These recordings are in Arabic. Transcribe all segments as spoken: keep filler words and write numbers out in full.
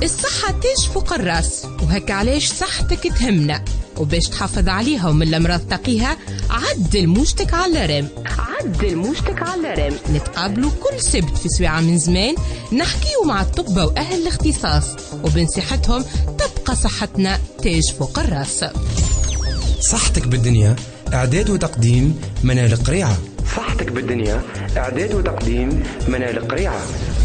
الصحة تاج فوق الراس، وهكا علاش صحتك تهمنا، وباش تحافظ عليها ومن الأمراض تقيها عدل موجتك على الرام. عدل موجتك على الرام. نتقابلوا كل سبت في سواعة من زمان نحكيو مع الطبة وأهل الاختصاص، وبنصيحتهم تبقى صحتنا تاج فوق الراس. صحتك بالدنيا إعداد وتقديم منال قريعة. صحتك بالدنيا إعداد وتقديم منال قريعة.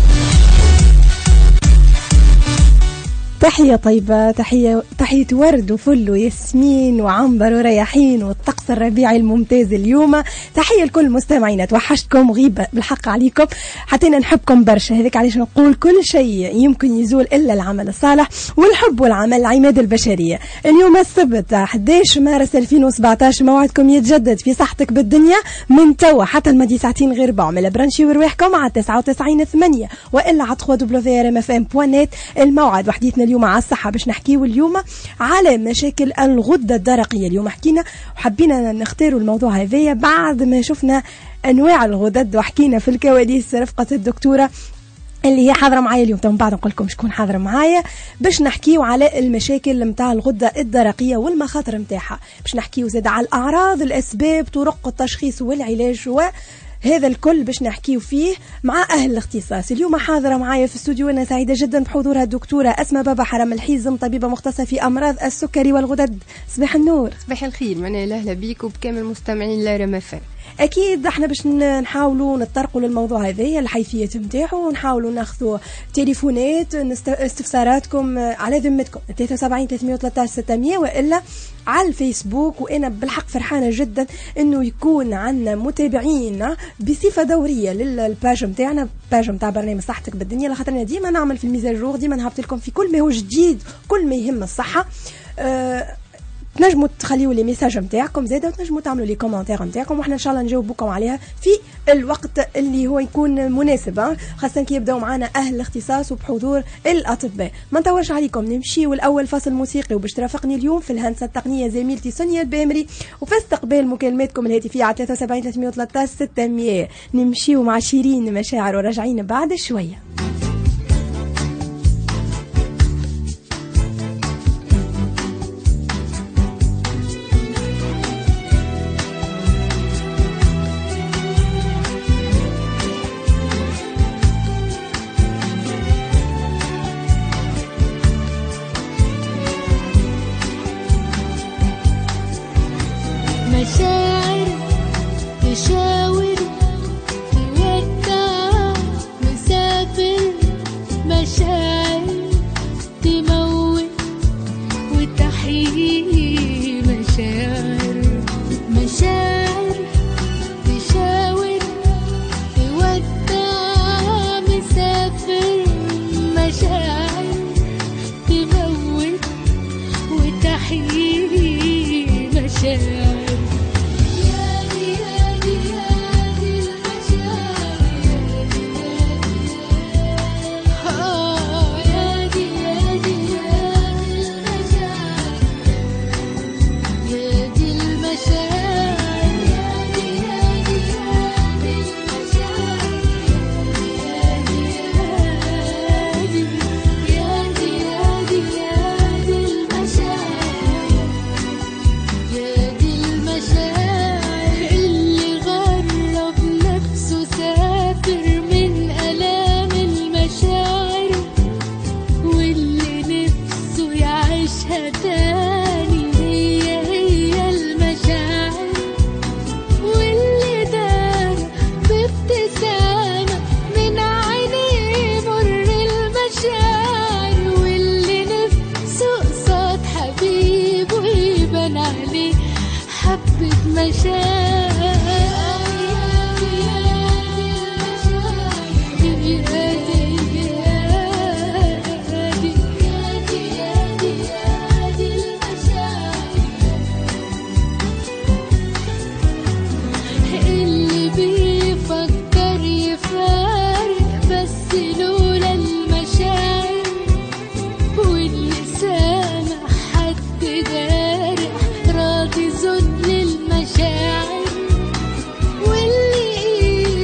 تحية طيبة، تحية تحية ورد وفل وياسمين وعنبر ورياحين والطقس الربيعي الممتاز اليوم. تحية لكل مستمعينا، توحشتكم غيبة بالحق عليكم، حتى نحبكم برشا. هذيك علاش نقول كل شيء يمكن يزول إلا العمل الصالح، والحب والعمل عماد البشرية. اليوم السبت أحد عشر مارس ألفين وسبعطاش، موعدكم يتجدد في صحتك بالدنيا من توا حتى المدي ساعتين غير بعمل برانشي ورواحكم على تسعة وتسعين ثمانية وإلا على دبليو دبليو ار ام اف ام دوت نت. الموعد وحديثنا اليوم على الصحة، باش نحكيو اليوم على مشاكل الغدة الدرقية. اليوم حكينا وحبينا نختاروا الموضوع هذايا بعد ما شفنا أنواع الغدد، وحكينا في الكواليس رفقة الدكتورة اللي هي حاضرة معايا اليوم. طبعا بعد نقول لكم شكون حاضرة معايا، باش نحكيو على المشاكل متاع الغدة الدرقية والمخاطر متاعها، باش نحكيو زاد على الأعراض، الأسباب، طرق التشخيص والعلاج، و هذا الكل باش نحكيو فيه مع أهل الاختصاص. اليوم حاضرة معايا في الاستوديو، أنا سعيدة جدا بحضورها الدكتورة أسماء بابا حرم الحيزم، طبيبة مختصة في أمراض السكري والغدد. صباح النور. صباح الخير، منال أهلا بيك وبكامل مستمعين لارمفان. اكيد احنا باش نحاولوا نتطرقوا للموضوع هذا الحيثيات نتاعو، ونحاولوا ناخذوا تليفونات استفساراتكم على ذمتكم ثلاثة وسبعين ثلاثمية وثلاثة عشر ستمية والا على الفيسبوك. وانا بالحق فرحانه جدا انه يكون عندنا متابعين بصفه دوريه للباج نتاعنا، باج نتاع برنامج صحتك بالدنيا، لخاطرنا ديما نعمل في الميزاجور، ديما نهبط لكم في كل ما هو جديد، كل ما يهم الصحه. أه تنجموا تخليوا لي ميساج نتاعكم زاده، وتنجموا تعملوا لي كومنتير نتاعكم، واحنا ان شاء الله نجاوبكم عليها في الوقت اللي هو يكون مناسب، خاصه كي يبداو معنا اهل الاختصاص وبحضور الاطباء. ما نطولش عليكم، نمشي والاول فصل موسيقي، وباش ترافقني اليوم في الهندسه التقنيه زميلتي سونيا البامري، وفي استقبال مكالماتكم الهاتفيه على ثلاثة وسبعين ثلاثمية وثلاثة عشر ستمية. نمشيو مع شيرين مشاعر وراجعين بعد شويه. مشاعر تشاور تودع مسافر، مشاعر تموت وتحيي، مشاعر مشاعر تشاور تودع مسافر، مشاعر تموت وتحيي، مشاعر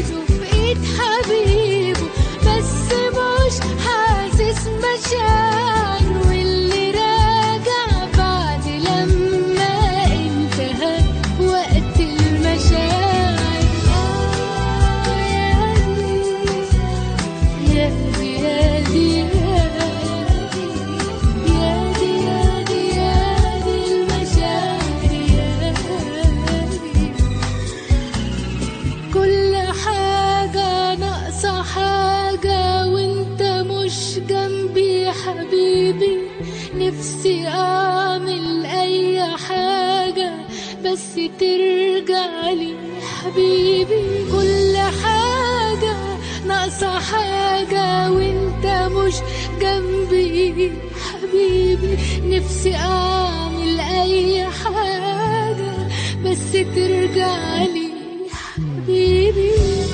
مشاعر حبيبي نفسي اعمل اي حاجة بس ترجع لي حبيبي. كل حاجة ناقصة حاجة وانت مش جنبي حبيبي. نفسي اعمل اي حاجة بس ترجع لي حبيبي.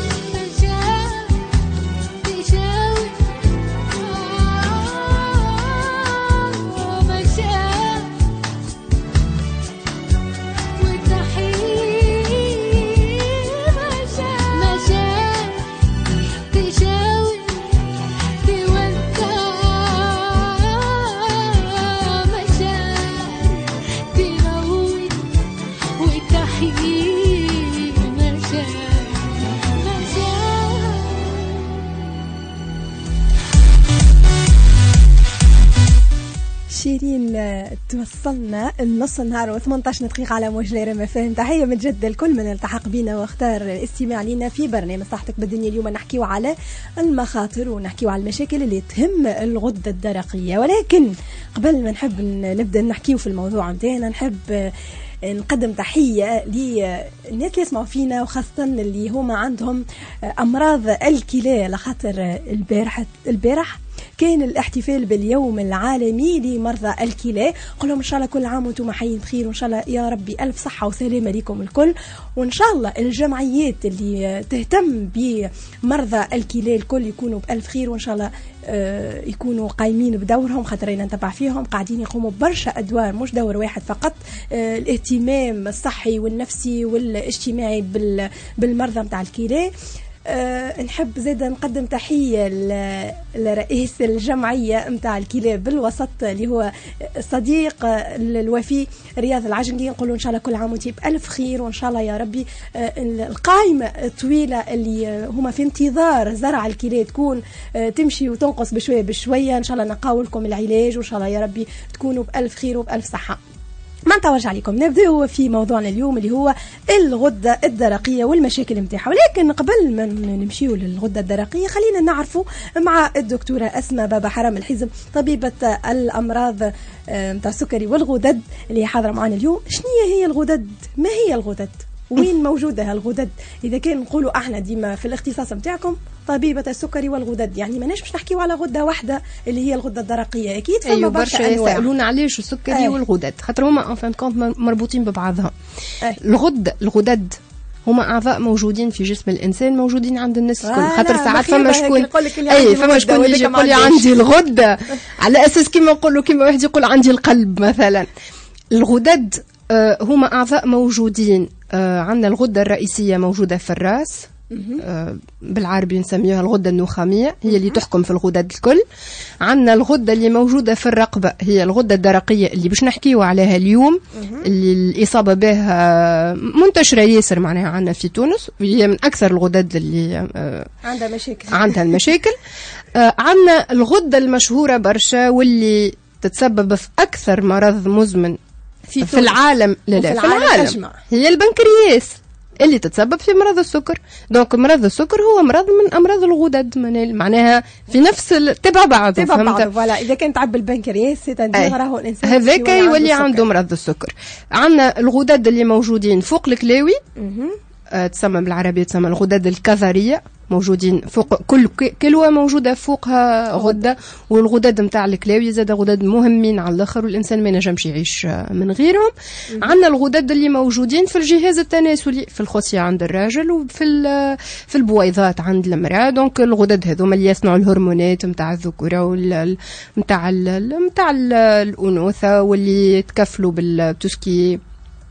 شيرين توصلنا النص النهار وثمانية عشر دقيقة على موجة ريم اف ام. تحية من جد الكل من التحق بنا واختار الاستماع لنا في برنامج صحتك بالدنيا. اليوم نحكيو على المخاطر ونحكيو على المشاكل اللي تهم الغدة الدرقية، ولكن قبل ما نحب نبدأ نحكيو في الموضوع نتاعنا نحب نقدم تحية للناس اللي يسمعوا فينا وخاصة اللي هما عندهم أمراض الكلى، لخاطر البارح البارح كان الاحتفال باليوم العالمي لمرضى الكلى. قل لهم ان شاء الله كل عام وانتم حيين بخير، وان شاء الله يا ربي الف صحه وسلامه لكم الكل، وان شاء الله الجمعيات اللي تهتم بمرضى الكلى الكل يكونوا بالف خير، وان شاء الله يكونوا قايمين بدورهم، خاطر انا نتبع فيهم قاعدين يقوموا برشا ادوار، مش دور واحد فقط، الاهتمام الصحي والنفسي والاجتماعي بالمرضى نتاع الكلى. أه نحب زيدا نقدم تحية لرئيس الجمعية متاع الكلى بالوسط اللي هو صديق الوفي رياض العجنقي، نقول إن شاء الله كل عام وانتي بألف خير، وإن شاء الله يا ربي أه القائمة الطويلة اللي هما في انتظار زرع الكلى تكون أه تمشي وتنقص بشوية بشوية، إن شاء الله نقاول لكم العلاج، وإن شاء الله يا ربي تكونوا بألف خير وبألف صحة. ما نطولش عليكم، نبدأ في موضوعنا اليوم اللي هو الغدة الدرقية والمشاكل متاعها. ولكن قبل ما نمشيو للغدة الدرقية خلينا نعرفوا مع الدكتورة أسماء بابا حرام الحزم، طبيبة الأمراض متاع السكري والغدد اللي حاضرة معنا اليوم. شنية هي الغدد؟ ما هي الغدد؟ وين موجودة هالغدد؟ إذا كان نقولوا احنا ديما في الاختصاص متاعكم طبيبة السكري والغدد، يعني ما نجمش نحكيو على غدة واحدة اللي هي الغدة الدرقية، أكيد فما أيوة برشا أنواع. أنواع. يسألون علاش السكري أيه. والغدد، خاطر هما ان كونت مربوطين ببعضها. أيه. الغد الغدد هما اعضاء موجودين في جسم الانسان، موجودين عند الناس الكل، آه خاطر ساعات فما شكون اي فما شكون يجي يقول لي عندي الغده على اساس كيما نقولوا كيما واحد يقول عندي القلب مثلا. الغدد آه هما اعضاء موجودين، آه عندنا الغده الرئيسيه موجوده في الراس، آه بالعربي نسميها الغده النخاميه، هي اللي تحكم في الغدد الكل. عندنا الغده اللي موجوده في الرقبه هي الغده الدرقيه اللي باش نحكيو عليها اليوم، اللي الاصابه بها منتشره ياسر معناها عندنا في تونس، وهي من اكثر الغدد اللي آه عندها مشاكل عندها المشاكل. آه عندنا الغده المشهوره برشا واللي تتسبب في اكثر مرض مزمن في, في العالم، لا لا في العالم, العالم. أجمع. هي البنكرياس اللي تتسبب في مرض السكر. دونك مرض السكر هو مرض من امراض الغدد، معناها في نفس تبع بعض تبع بعض. فوالا اذا كان تعب البنكرياس تندير راهو الانسان هذاك يولي عنده مرض السكر. عندنا الغدد اللي موجودين فوق الكلاوي، أه تسمى بالعربيه تسمى الغدد الكظريه، موجودين فوق كل كلوة موجودة فوقها غدة. والغدد متاع الكلاوي زاد غدد مهمين على الآخر، والإنسان ما ينجمش يعيش من غيرهم. عندنا الغدد اللي موجودين في الجهاز التناسلي، في الخصية عند الراجل وفي في البويضات عند المرأة. دونك الغدد هذوما اللي يصنعوا الهرمونات متاع الذكورة وال متاع متاع الأنوثة، واللي يتكفلوا بالتسكي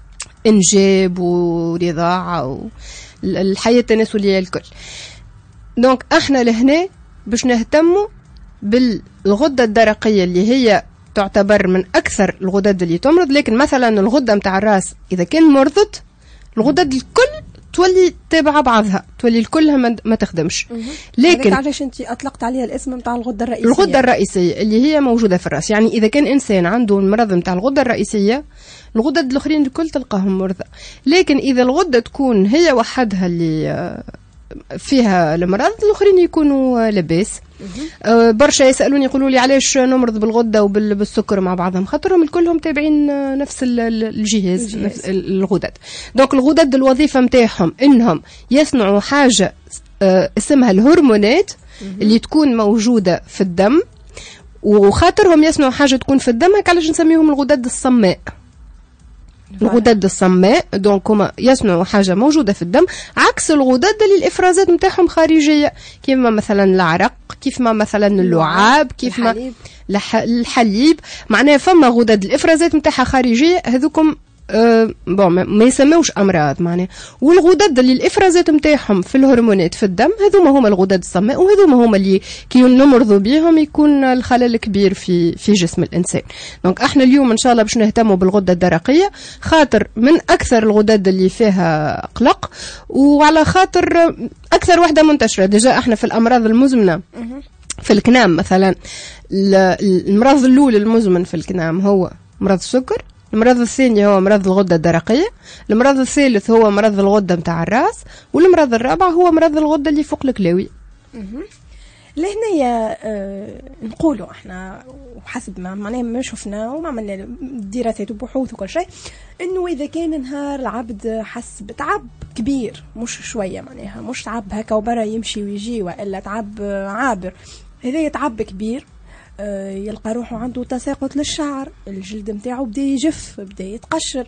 إنجاب ورضاعة والحياة التناسلية الكل. دونك احنا لهنا باش نهتموا بالغده الدرقيه اللي هي تعتبر من اكثر الغدد اللي تمرض. لكن مثلا الغده نتاع الراس اذا كان مرضت الغدد الكل تولي تابعه بعضها، تولي الكلها ما تخدمش. لكن علاش انت اطلقت عليها الاسم نتاع الغده الرئيسيه؟ الغده الرئيسيه اللي هي موجوده في الراس، يعني اذا كان انسان عنده المرض نتاع الغده الرئيسيه الغدد الاخرين الكل تلقاهم مرضى. لكن اذا الغده تكون هي وحدها اللي فيها المرض، الاخرين يكونوا لاباس. أه برشا يسالوني يقولوا لي علاش نمرض بالغده وبالسكر مع بعضهم، خاطرهم الكلهم تابعين نفس الجهاز, الجهاز. نفس الغدد. دونك الغدد الوظيفه نتاعهم انهم يصنعوا حاجه أه اسمها الهرمونات اللي تكون موجوده في الدم، وخاطرهم يصنعوا حاجه تكون في الدم هكا علاش نسميهم الغدد الصماء. الغدد الصماء دونك هما يصنعوا حاجه موجوده في الدم، عكس الغدد اللي الافرازات نتاعهم خارجيه، كيما مثلا العرق، كيف ما مثلا اللعاب، كيف ما الحليب. معناها فما غدد الافرازات نتاعها خارجيه، هذوكم أه بون ما يسموش امراض معناها. والغدد اللي الافرازات نتاعهم في الهرمونات في الدم هذوما هما الغدد الصماء، وهذوما هما اللي كي نمرضوا بهم يكون الخلل كبير في في جسم الانسان. دونك احنا اليوم ان شاء الله باش نهتموا بالغده الدرقيه، خاطر من اكثر الغدد اللي فيها قلق، وعلى خاطر اكثر وحده منتشره. ديجا احنا في الامراض المزمنه في الكنام مثلا، المرض الاول المزمن في الكنام هو مرض السكر، المرض الثاني هو مرض الغدة الدرقية، المرض الثالث هو مرض الغدة متاع الراس، والمرض الرابع هو مرض الغدة اللي فوق الكلاوي. لهنا آه نقولوا احنا وحسب ما معناها ما شفنا وما عملنا دراسات وبحوث وكل شيء، انه اذا كان نهار العبد حس بتعب كبير مش شويه، معناها مش تعب هكا وبرا يمشي ويجي، والا تعب عابر، هذا يتعب كبير، يلقى روحه عنده تساقط للشعر، الجلد متاعه بدا يجف، بدا يتقشر،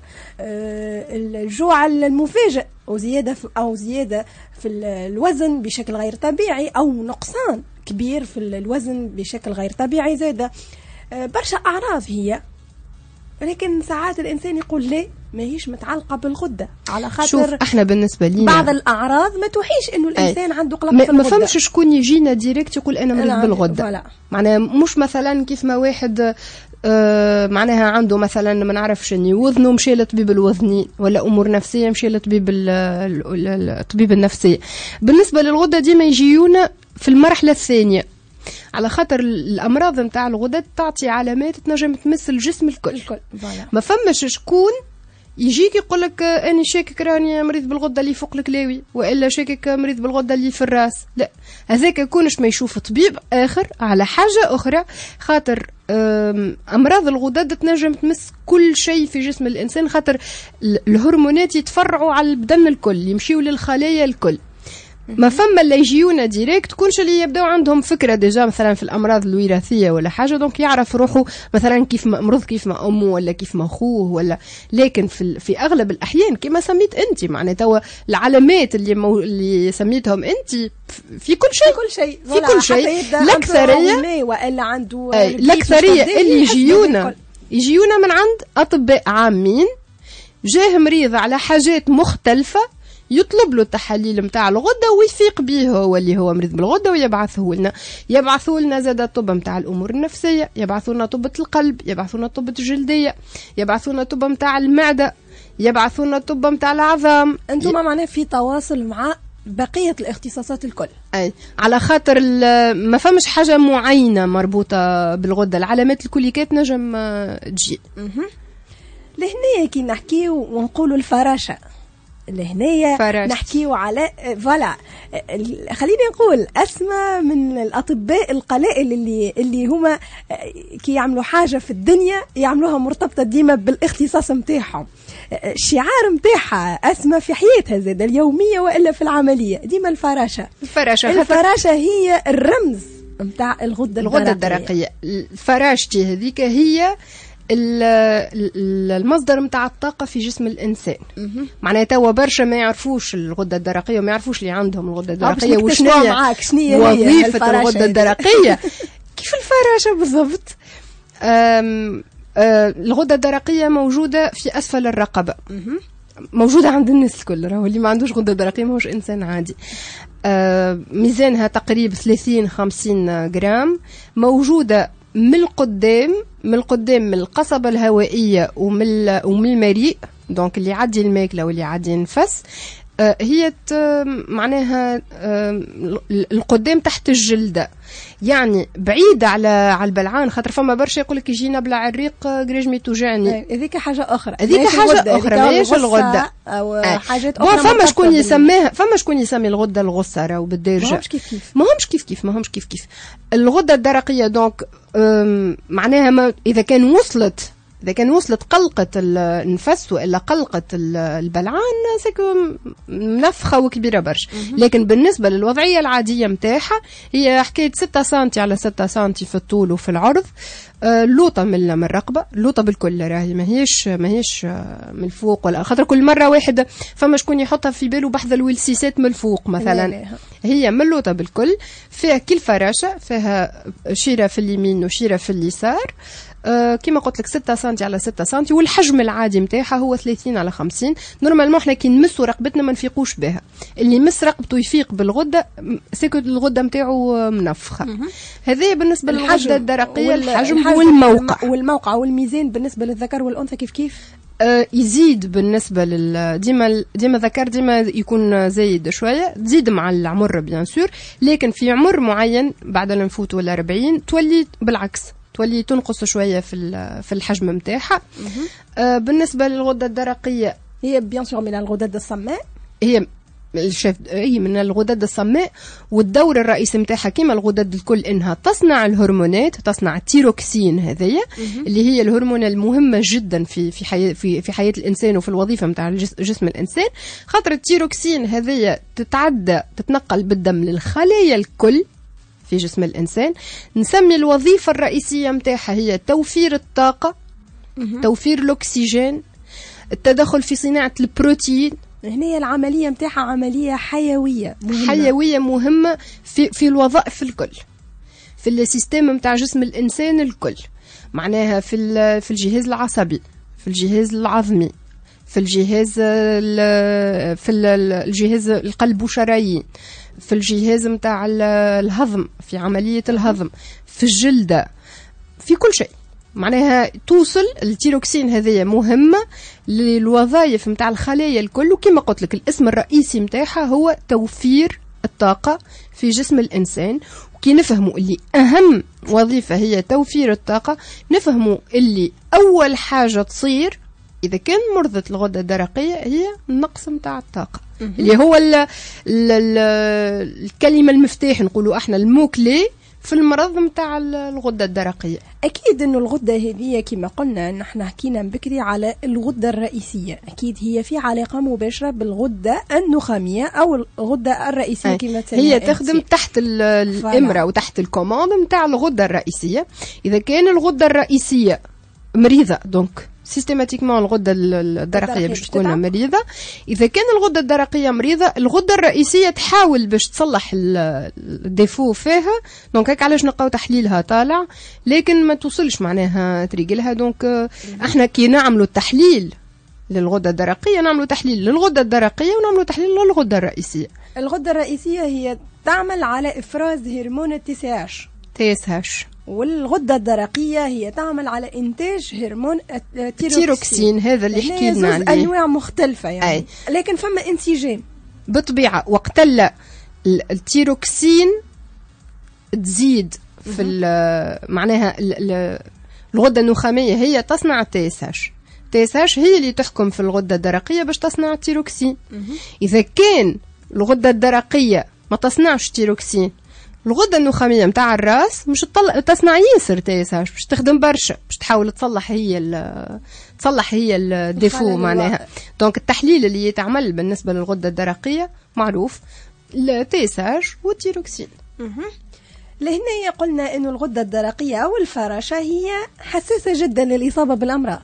الجوع المفاجئ او زياده في او زياده في الوزن بشكل غير طبيعي، او نقصان كبير في الوزن بشكل غير طبيعي، زاده برشا اعراض هي. ولكن ساعات الانسان يقول لا ماهيش متعلقه بالغده، على خاطر شوف احنا بالنسبه لينا بعض الاعراض ما توحيش انه الانسان عنده قلق في الغده. ما فهمش شكون يجينا ديريكت يقول انا مريض بالغده، معناها مش مثلا كيف ما واحد آه معناها عنده مثلا ما نعرفش اني وزنه مشى لطبيب الوزني، ولا امور نفسيه مشى لطبيب الطبيب النفسيه. بالنسبه للغده ديما يجيونا في المرحله الثانيه، على خاطر الامراض نتاع الغدد تعطي علامات تنجم تمس الجسم الكل, الكل. ما فماش شكون يجيك يقول لك اني شاكك راني مريض بالغده اللي فوق الكلاوي، والا شاكك مريض بالغده اللي في الراس. لا، هذاك يكونش ما يشوف طبيب اخر على حاجه اخرى، خاطر امراض الغدد تنجم تمس كل شيء في جسم الانسان، خاطر الهرمونات يتفرعوا على البدن الكل، يمشيوا للخلايا الكل. ما فما اللي يجيونا ديريكت كلش اللي يبداو عندهم فكره ديجا مثلا في الامراض الوراثيه ولا حاجه، دونك يعرف روحه مثلا كيف ما مرض كيف ما امه ولا كيف ما اخوه ولا. لكن في في اغلب الاحيان كما سميت انت، معناتها العلامات اللي مو اللي سميتهم انت في كل شيء، كل شيء في كل شيء. الاكثريه والا عنده الاكثريه اللي يجيونا يجيونا من عند اطباء عامين، جاه مريض على حاجات مختلفه، يطلب له التحاليل متاع الغده ويفيق به هو اللي هو مريض بالغده ويبعثه لنا. يبعثوا لنا زاد الطب متاع الامور النفسيه، يبعثوا لنا طب القلب، يبعثوا لنا طب الجلديه، يبعثوا لنا طب متاع المعده، يبعثوا لنا طب متاع العظام. انتم ي... معناه في تواصل مع بقيه الاختصاصات الكل. اي على خاطر ما فمش حاجه معينه مربوطه بالغده، العلامات الكليكات نجم تجي. لهنا كي نحكيو ونقولوا الفراشه، لهنايا نحكيو على فوالا، خليني نقول أسمى من الأطباء القلائل اللي اللي هما كي يعملوا حاجة في الدنيا يعملوها مرتبطة ديما بالاختصاص متاعهم. الشعار متاعها أسمى في حياتها زاد اليومية وإلا في العملية ديما الفراشة. الفراشة الفراشة هي الرمز متاع الغدة الغدة الدرقية. فراشتي هذيك هي المصدر متاع الطاقة في جسم الإنسان. معناها توا برشا ما يعرفوش الغدة الدرقية وما يعرفوش اللي عندهم الغدة الدرقية وشنو هي وظيفة الغدة الدرقية. كيف الفراشة بالضبط. أم أه الغدة الدرقية موجودة في أسفل الرقبة، موجودة عند الناس الكل، راهو اللي ما عندوش غدة درقية ماهوش إنسان عادي. أه ميزانها تقريبا ثلاثين خمسين جرام، موجودة من القدام من القدام من القصبة الهوائية ومن ومن المريء، دونك اللي يعدي الماكلة واللي يعدي النفس. آه هي معناها آه القدام تحت الجلدة، يعني بعيدة على على البلعان، خاطر فما برشا يقول لك يجينا بلا عريق قريجمي توجعني. هذيك حاجة أخرى، هذيك حاجة أخرى ماهيش الغدة أو آه. حاجات أخرى. فما شكون يسميها، فما شكون يسمي الغدة الغصة راهو بالدارجة. ماهمش كيف كيف ماهمش كيف كيف ماهمش كيف كيف الغدة الدرقية. دونك معناها ما إذا كان وصلت إذا كان وصلت قلقة النفس وإلا قلقة البلعان سيكو منفخة وكبيرة برشا. لكن بالنسبة للوضعية العادية متاعها هي حكاية ستة سنتي على ستة سنتي في الطول وفي العرض. آه لوطة من من الرقبة، لوطة بالكل راهي ماهيش ماهيش آه من الفوق، ولا خاطر كل مرة واحد فما شكون يحطها في باله بحذا الويلسيسات من الفوق مثلا. لا لا. هي من اللوطة بالكل، فيها كل فراشة، فيها شيرة في اليمين وشيرة في اليسار. آه كما قلت لك ستة سنتي على ستة سنتي، والحجم العادي متاعها هو ثلاثين على خمسين. نورمالمون احنا كي نمسوا رقبتنا ما نفيقوش بها، اللي يمس رقبته يفيق بالغده سيكو الغده نتاعو منفخه. هذه بالنسبه للغده الدرقيه، الحجم والموقع والموقع والميزان بالنسبه للذكر والانثى كيف كيف آه يزيد. بالنسبه لل ديما ديما ذكر ديما يكون زايد شويه، تزيد مع العمر بيان سور، لكن في عمر معين بعد ما نفوت ولا أربعين تولي بالعكس، تولي تنقص شويه في في الحجم نتاعها. آه بالنسبه للغده الدرقيه هي بيان سور من الغدد الصماء، هي الشف... هي من الغدد الصماء، والدور الرئيسي نتاعها كما الغدد الكل انها تصنع الهرمونات، تصنع التيروكسين هذيا اللي هي الهرمون المهمه جدا في في حياه في في حياه الانسان وفي الوظيفه نتاع جسم الانسان. خاطر التيروكسين هذيا تتعدى تتنقل بالدم للخلايا الكل في جسم الإنسان. نسمي الوظيفة الرئيسية متاعها هي توفير الطاقة، توفير الأكسجين، التدخل في صناعة البروتين. هنا العملية متاعها عملية حيوية مهمة. حيوية مهمة في في الوظائف الكل، في السيستم متاع جسم الإنسان الكل، معناها في في الجهاز العصبي، في الجهاز العظمي، في الجهاز في الجهاز القلب والشرايين، في الجهاز متاع الهضم، في عملية الهضم، في الجلدة، في كل شيء. معناها توصل التيروكسين هذه مهمة للوظائف متاع الخلايا الكل. وكما قلت لك الاسم الرئيسي متاعها هو توفير الطاقة في جسم الإنسان. وكي نفهموا اللي أهم وظيفة هي توفير الطاقة، نفهموا اللي أول حاجة تصير إذا كان مرضى الغدة الدرقية هي النقص متاع الطاقة، اللي هو ال ال ال الكلمة المفتاح نقولوا احنا الموكلي في المرض متاع الغدة الدرقية. أكيد إنه الغدة هذه كما قلنا نحن حكينا بكري على الغدة الرئيسية، أكيد هي في علاقة مباشرة بالغدة النخامية أو الغدة الرئيسية كما تسمى. هي تخدم انت. تحت الإمرة وتحت الكوماند متاع الغدة الرئيسية. إذا كان الغدة الرئيسية مريضة دونك سيستماتيكمون الغدة الدرقية باش تكون مريضة. إذا كان الغدة الدرقية مريضة، الغدة الرئيسية تحاول باش تصلح الديفو فيها، دونك هيك علاش نلقاو تحليلها طالع لكن ما توصلش معناها تريقلها. دونك احنا كي نعملوا التحليل للغدة الدرقية نعملوا تحليل للغدة الدرقية ونعملوا تحليل للغدة الرئيسية. الغدة الرئيسية هي تعمل على إفراز هرمون التي سي اش تي اس اش، والغدة الدرقية هي تعمل على إنتاج هرمون التيروكسين. هذا اللي حكينا عليه، أنواع مختلفة يعني أي. لكن فما انسجام بالطبيعة. وقتلا التيروكسين تزيد في معناها الغدة النخامية هي تصنع تي اس اش، تي اس اش هي اللي تحكم في الغدة الدرقية باش تصنع التيروكسين. إذا كان الغدة الدرقية ما تصنعش تيروكسين، الغدة النخامية متاع الراس مش تطلع تصنع ياسر تي اس اش، باش تخدم برشا باش تحاول تصلح هي تصلح هي الديفو معناها. دونك التحليل اللي يتعمل بالنسبة للغدة الدرقية معروف التي اس اش والتيروكسين. لهنا قلنا إنه الغدة الدرقية أو الفراشة هي حساسة جدا للإصابة بالأمراض،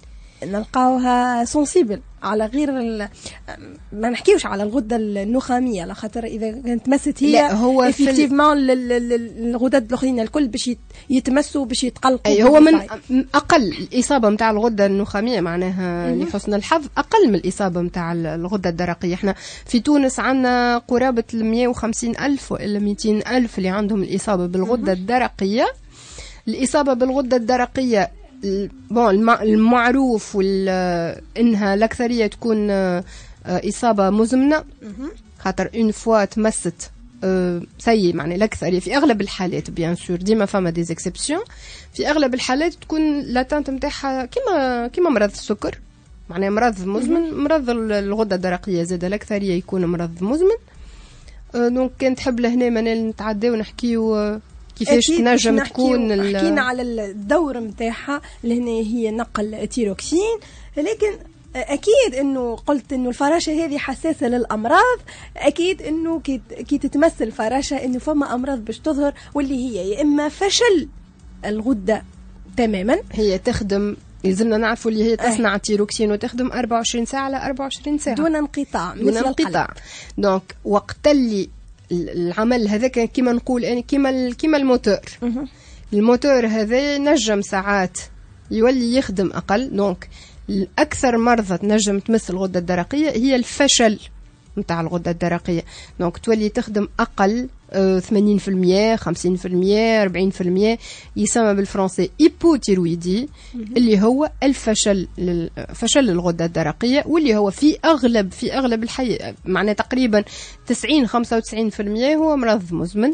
نلقاوها سنسيبل على غير ما نحكيوش على الغده النخاميه، على خاطر اذا كانت مست هي لا هو افكتيفمون الغدد الاخرين الكل باش يتمسوا باش يتقلقوا. اي هو من اقل الاصابه نتاع الغده النخاميه معناها لحسن الحظ اقل من الاصابه نتاع الغده الدرقيه. احنا في تونس عندنا قرابه مئة وخمسين ألف والا مئتين ألف اللي عندهم الاصابه بالغده الدرقيه. الاصابه بالغده الدرقيه بون المعروف انها الاكثريه تكون إصابة مزمنة، خاطر اون فوا تمست أه سي معنى الأكثر في أغلب الحالات بيان سور، ديما فما دي زيكسيبسيون، في أغلب الحالات تكون لاتانت نتاعها كيما كيما مرض السكر، معناها مرض مزمن. مرض الغدة الدرقية زاد الأكثرية يكون مرض مزمن. أه دونك كان تحب لهنا منال نتعداو ونحكيو كيفاش تنجم تكون. حكينا على الدور نتاعها لهنا هي نقل تيروكسين، لكن اكيد انه قلت انه الفراشه هذه حساسه للامراض، اكيد انه كي كي تتمثل الفراشه انه فما امراض باش تظهر واللي هي يا اما فشل الغده تماما، هي تخدم لازمنا نعرفوا اللي هي تصنع تيروكسين وتخدم أربعة وعشرين ساعه على أربعة وعشرين ساعه دون انقطاع دون انقطاع. دونك وقت اللي العمل هذاك كيما نقول انا كيما كيما الموتور، الموتور هذا نجم ساعات يولي يخدم اقل. دونك الأكثر مرضى تنجم تمس الغدة الدرقية هي الفشل متاع الغدة الدرقية. دونك تولي تخدم أقل ثمانين في المية خمسين في المية أربعين في المية، يسمى بالفرنسي إيبوتيرويدي اللي هو الفشل فشل الغدة الدرقية، واللي هو في أغلب في أغلب الحي معناه تقريبا تسعين خمسة وتسعين في المية هو مرض مزمن.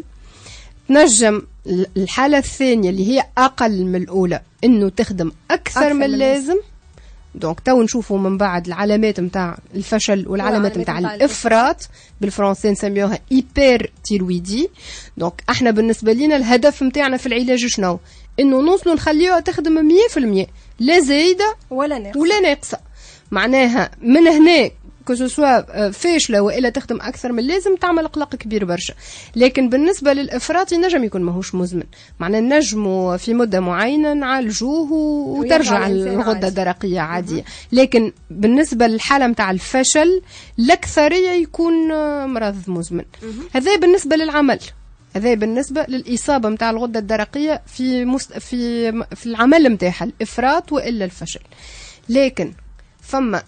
تنجم الحالة الثانية اللي هي أقل من الأولى إنه تخدم أكثر, أكثر من اللازم. دونك تو نشوفوا من بعد العلامات نتاع الفشل والعلامات نتاع الافراط، بالفرنسي نسميوها ايبر تيرويدي. دونك احنا بالنسبه لينا الهدف نتاعنا في العلاج شنو؟ انه نوصلوا نخليوها تخدم مية في المية لا زايده ولا ناقصه ولا ناقصه. معناها من هنا كسوسوا فاشله والا تخدم اكثر من اللازم تعمل قلق كبير برشا. لكن بالنسبه للافراط ينجم يكون ماهوش مزمن، معناها نجموا في مده معينه نعالجوه وترجع الغده الدرقيه عاديه. لكن بالنسبه للحاله نتاع الفشل الاكثريه يكون مرض مزمن. هذا بالنسبه للعمل، هذا بالنسبه للاصابه نتاع الغده الدرقيه في مست... في في العمل نتاعها الافراط والا الفشل. لكن فما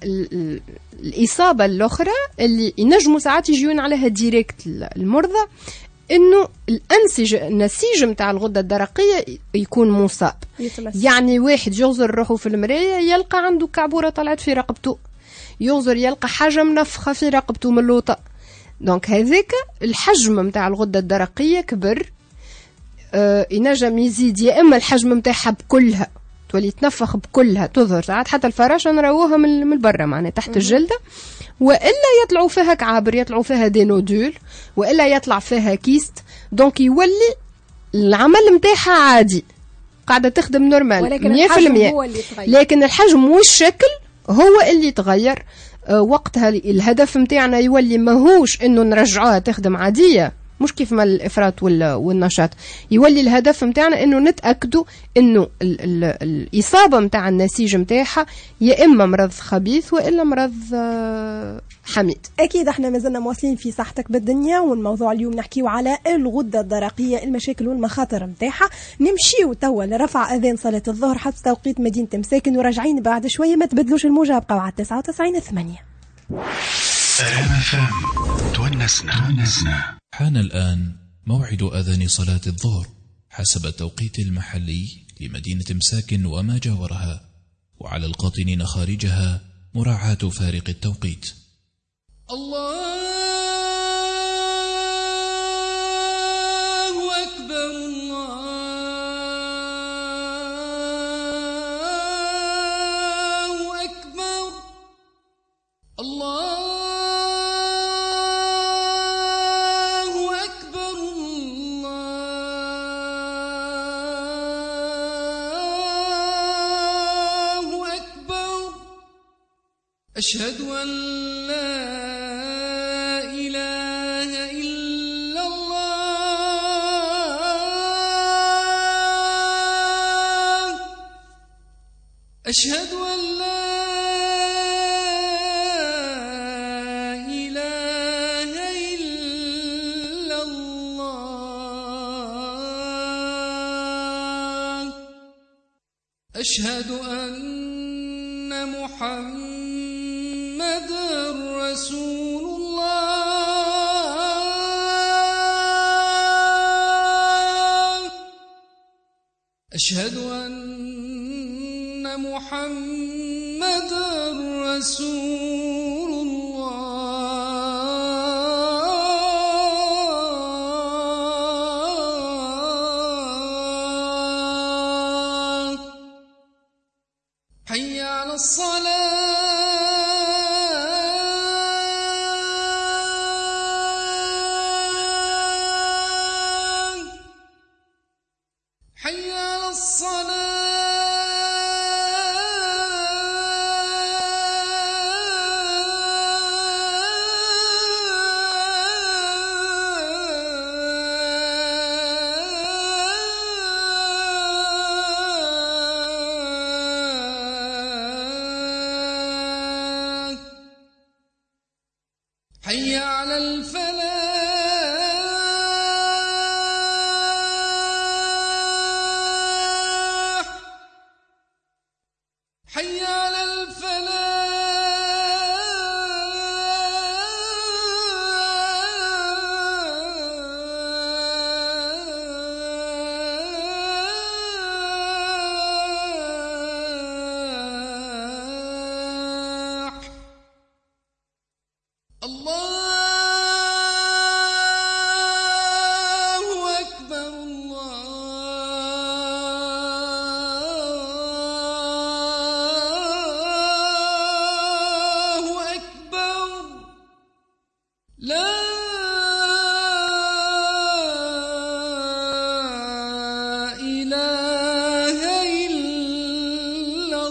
الإصابة الأخرى اللي ينجموا ساعات يجيون عليها ديريكت المرضى، إنه الأنسجة النسيج متاع الغدة الدرقية يكون مصاب. يعني واحد يغزر روحه في المراية يلقى عنده كعبورة طلعت في رقبته، يغزر يلقى حاجة منفخة في رقبته من اللوطة. دونك هذاك الحجم متاع الغدة الدرقية كبر، آه ينجم يزيد يا إما الحجم متاعها بكلها تولي تنفخ بكلها تظهر ساعات حتى الفراشة نراوها من من برا معناها تحت الجلدة، وإلا يطلعوا فيها كعابر، يطلعوا فيها دي نودول، وإلا يطلع فيها كيست. دونك يولي العمل متاعها عادي قاعدة تخدم نورمال مية في المية، لكن الحجم والشكل هو اللي يتغير. أه وقتها الهدف متاعنا يولي ماهوش إنه نرجعوها تخدم عادية، مش كيف ما الافراط والنشاط، يولي الهدف متاعنا انه نتاكدوا انه ال ال الاصابه متاع النسيج متاعها يا اما مرض خبيث والا مرض حميد. اكيد احنا مازلنا مواصلين في صحتك بالدنيا، والموضوع اليوم نحكيو على الغده الدرقيه، المشاكل والمخاطر متاعها. نمشيو توا لرفع اذان صلاه الظهر حسب توقيت مدينه مساكن، وراجعين بعد شويه. ما تبدلوش الموجه، ابقوا على تسعة وتسعين ثمانية. تونسنا. حان الآن موعد أذان صلاة الظهر حسب التوقيت المحلي لمدينة مساكن وما جاورها، وعلى القاطنين خارجها مراعاة فارق التوقيت. الله أكبر الله أكبر الله أشهد أن لا إله إلا الله أشهد أن لا إله إلا الله أشهد أن محمد رسول الله أشهد أن محمد رسول الله على الصلاة حي على الصلاة حي على الفلاح حي على الفلاح. الله أكبر الله أكبر لا إله إلا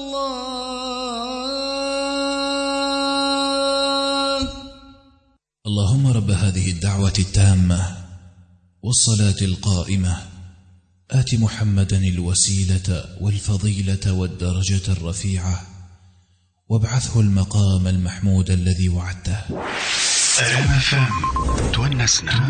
الله. اللهم رب هذه الدعوة التامة والصلاة القائمة آت محمدا الوسيلة والفضيلة والدرجة الرفيعة وابعثه المقام المحمود الذي وعدته. تونسنا.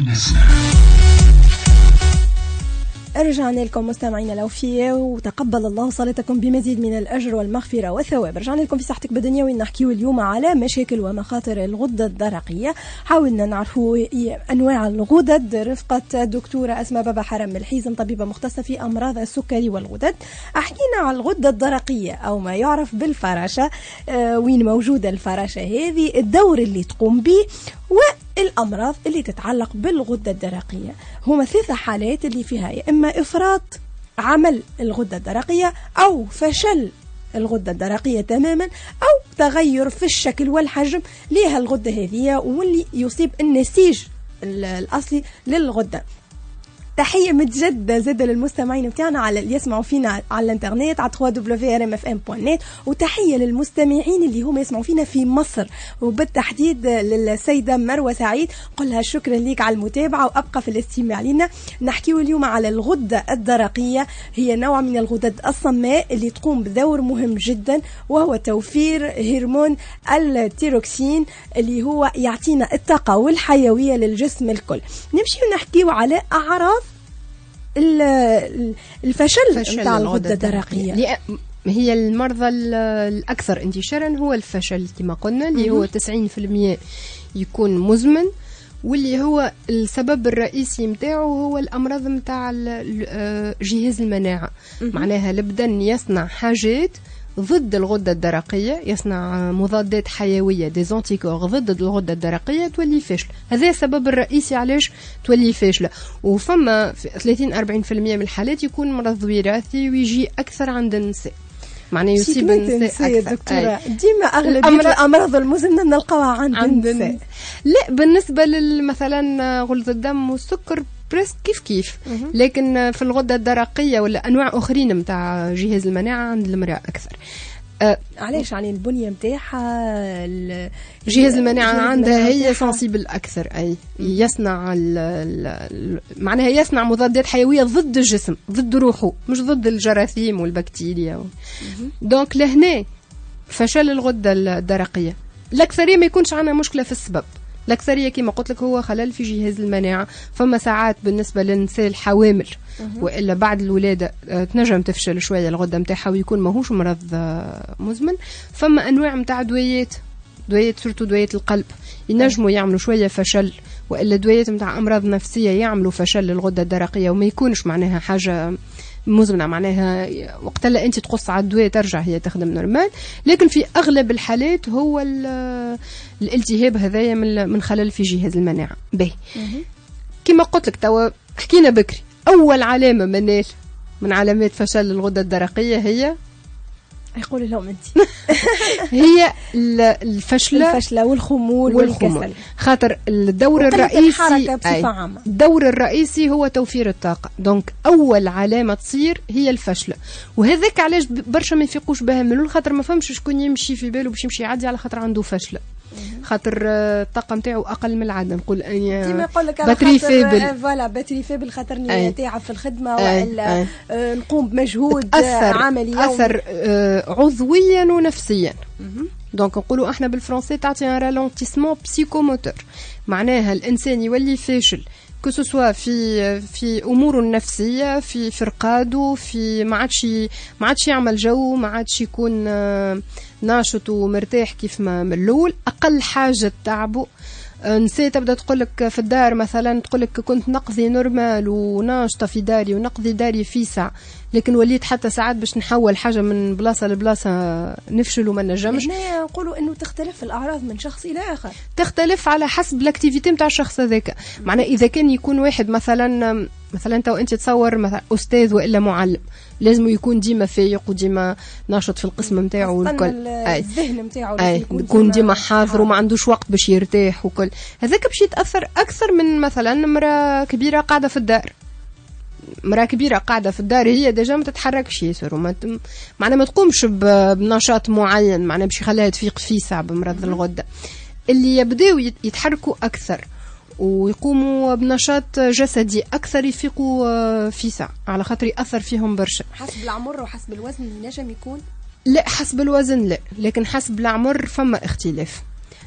رجعنا لكم مستمعينا الأوفياء وتقبل الله صلاتكم بمزيد من الأجر والمغفرة والثواب. رجعنا لكم في صحتك بدنيا وين نحكيو اليوم على مشاكل ومخاطر الغدة الدرقية. حاولنا نعرفوا أنواع الغدد رفقة الدكتورة أسماء بابا حرم الحيزم طبيبة مختصة في أمراض السكري والغدد. أحكينا عن الغدة الدرقية أو ما يعرف بالفراشة، آه وين موجودة الفراشة هذه، الدور اللي تقوم به والأمراض اللي تتعلق بالغدة الدرقية. هما ثلاثة حالات اللي فيها يا إما إفراط عمل الغدة الدرقية أو فشل الغدة الدرقية تماما أو تغير في الشكل والحجم لها الغدة هذه واللي يصيب النسيج الأصلي للغدة. تحية متجددة زادة للمستمعين بتاعنا على اللي يسمعوا فينا على الانترنت على دبليو دبليو دبليو دوت ار ام اف ام دوت نت، وتحية للمستمعين اللي هم يسمعوا فينا في مصر وبالتحديد للسيدة مروة سعيد، قلها شكرا ليك على المتابعة وأبقى في الاستماع لنا. نحكيو اليوم على الغدة الدرقية، هي نوع من الغدد الصماء اللي تقوم بدور مهم جدا وهو توفير هرمون التيروكسين اللي هو يعطينا الطاقة والحيوية للجسم الكل. نمشي ونحكيو على أعراض الفشل نتاع الغدة الدرقية. هي المرضى الأكثر انتشارا هو الفشل كما قلنا اللي هو تسعين بالمئة يكون مزمن، واللي هو السبب الرئيسي متاعه هو الأمراض متاع جهاز المناعة. معناها البدن يصنع حاجات ضد الغدة الدرقية، يصنع مضادات حيوية ديزانتيكور ضد الغدة الدرقية تولي فاشلة. هذا السبب الرئيسي علاش تولي فاشلة. وفما ثلاثين أربعين بالمئة من الحالات يكون مرض وراثي ويجي أكثر عند النساء، معناه يصيب النساء أكثر. دكتورة ديما أغلبية الأمراض المزمنة نلقاها عند, عند النساء. لا بالنسبة مثلا غدة الدم والسكر بريس كيف كيف، لكن في الغدة الدرقية ولا أنواع أخرين متاع جهاز المناعة عند المرأة أكثر. أه علاش يعني البنية متاعها جهاز المناعة عندها هي سنسيبل أكثر، أي يصنع معناها يصنع مضادات حيوية ضد الجسم ضد روحه مش ضد الجراثيم والبكتيريا. دونك لهنا فشل الغدة الدرقية. الأكثرية ما يكونش عندنا مشكلة في السبب، الأكثرية كما قلت لك هو خلل في جهاز المناعة. فما ساعات بالنسبة للنساء الحوامل وإلا بعد الولادة تنجم تفشل شوية الغدة متاعها ويكون ماهوش مرض مزمن. فما أنواع متاع دويات دويات سورتو دويات القلب ينجموا يعملوا شوية فشل، وإلا دويات متاع أمراض نفسية يعملوا فشل للغدة الدرقية وما يكونش معناها حاجة مزمنة، معناها وقت لا أنت تقص على الدواء ترجع هي تخدم نورمال. لكن في أغلب الحالات هو الالتهاب هذايا من خلل في جهاز المناعة. به كما قلت لك توا حكينا بكري، أول علامة منال من علامات فشل الغدة الدرقية هي يقول لهم انت هي الفشله الفشله والخمول, والخمول والكسل. خاطر الدور الرئيسي الدور الرئيسي هو توفير الطاقه. دونك اول علامه تصير هي الفشله، وهذاك علاش برشا ما يفيقوش بها من خاطر ما فهمش شكون يمشي في باله باش يمشي يعدي على خاطر عنده فشله، خاطر الطاقه نتاعو اقل من العاده. نقول اني ديما يقول لك باتري فيبل فوالا باتري فيبل خاطرني تعب في الخدمه ولا آه نقوم بمجهود عملي اثر آه عضويا ونفسيا. دونك نقولوا احنا بالفرنسي تعطي ان رالونتيسمون بسيكوموتور، معناها الانسان يولي فاشل كو سوسوا في في اموره النفسيه، في في رقاده، في ما عادش ما عادش يعمل جو، ما عادش يكون ناشط ومرتاح كيف ما من الاول. اقل حاجه تعبه نسيت تبدا تقول لك في الدار مثلا، تقول لك كنت نقضي نورمال وناشطه في داري ونقضي داري في ساعه، لكن وليت حتى ساعات باش نحول حاجه من بلاصه لبلاصه نفشل وما نجمش. هنا نقولوا انه تختلف الاعراض من شخص الى اخر، تختلف على حسب الاكتيفيتي نتاع الشخص هذاك. معناه اذا كان يكون واحد مثلا مثلا تو انت تصور مثلا استاذ والا معلم، لازم يكون ديما فايق وديما ناشط في القسم نتاعو والكل، الذهن نتاعو يكون ديما حاضر وما عندوش وقت باش يرتاح وكل هذاك، باش يتاثر اكثر من مثلا مرأة كبيره قاعده في الدار. مرأة كبيرة قاعدة في الدار هي ديجا ما تتحركش ياسر وما ت... معناها ما تقومش بنشاط معين، معناها باش يخليها تفيق في ساعة بمرض الغدة. اللي يبداو يتحركوا أكثر ويقوموا بنشاط جسدي أكثر يفيقوا في ساعة، على خاطر يأثر فيهم برشا. حسب العمر وحسب الوزن نجم يكون؟ لا حسب الوزن لا، لكن حسب العمر فما اختلاف.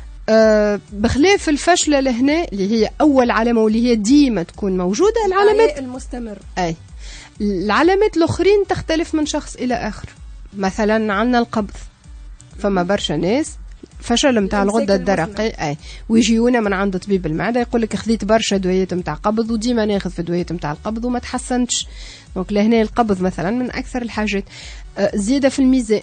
أه بخلاف الفشلة لهنا اللي هي أول علامة واللي هي ديما تكون موجودة، العلامات المستمر. أي العلامات الأخرين تختلف من شخص إلى آخر. مثلا عنا القبض، فما برشا ناس فشل متاع الغدة الدرقية أي ويجيونا من عند طبيب المعدة يقول لك خذيت برشا دويات متاع قبض وديما ناخذ في دويات متاع القبض وما تحسنتش. دونك لهنا القبض مثلا من أكثر الحاجات. أه زيادة في الميزان،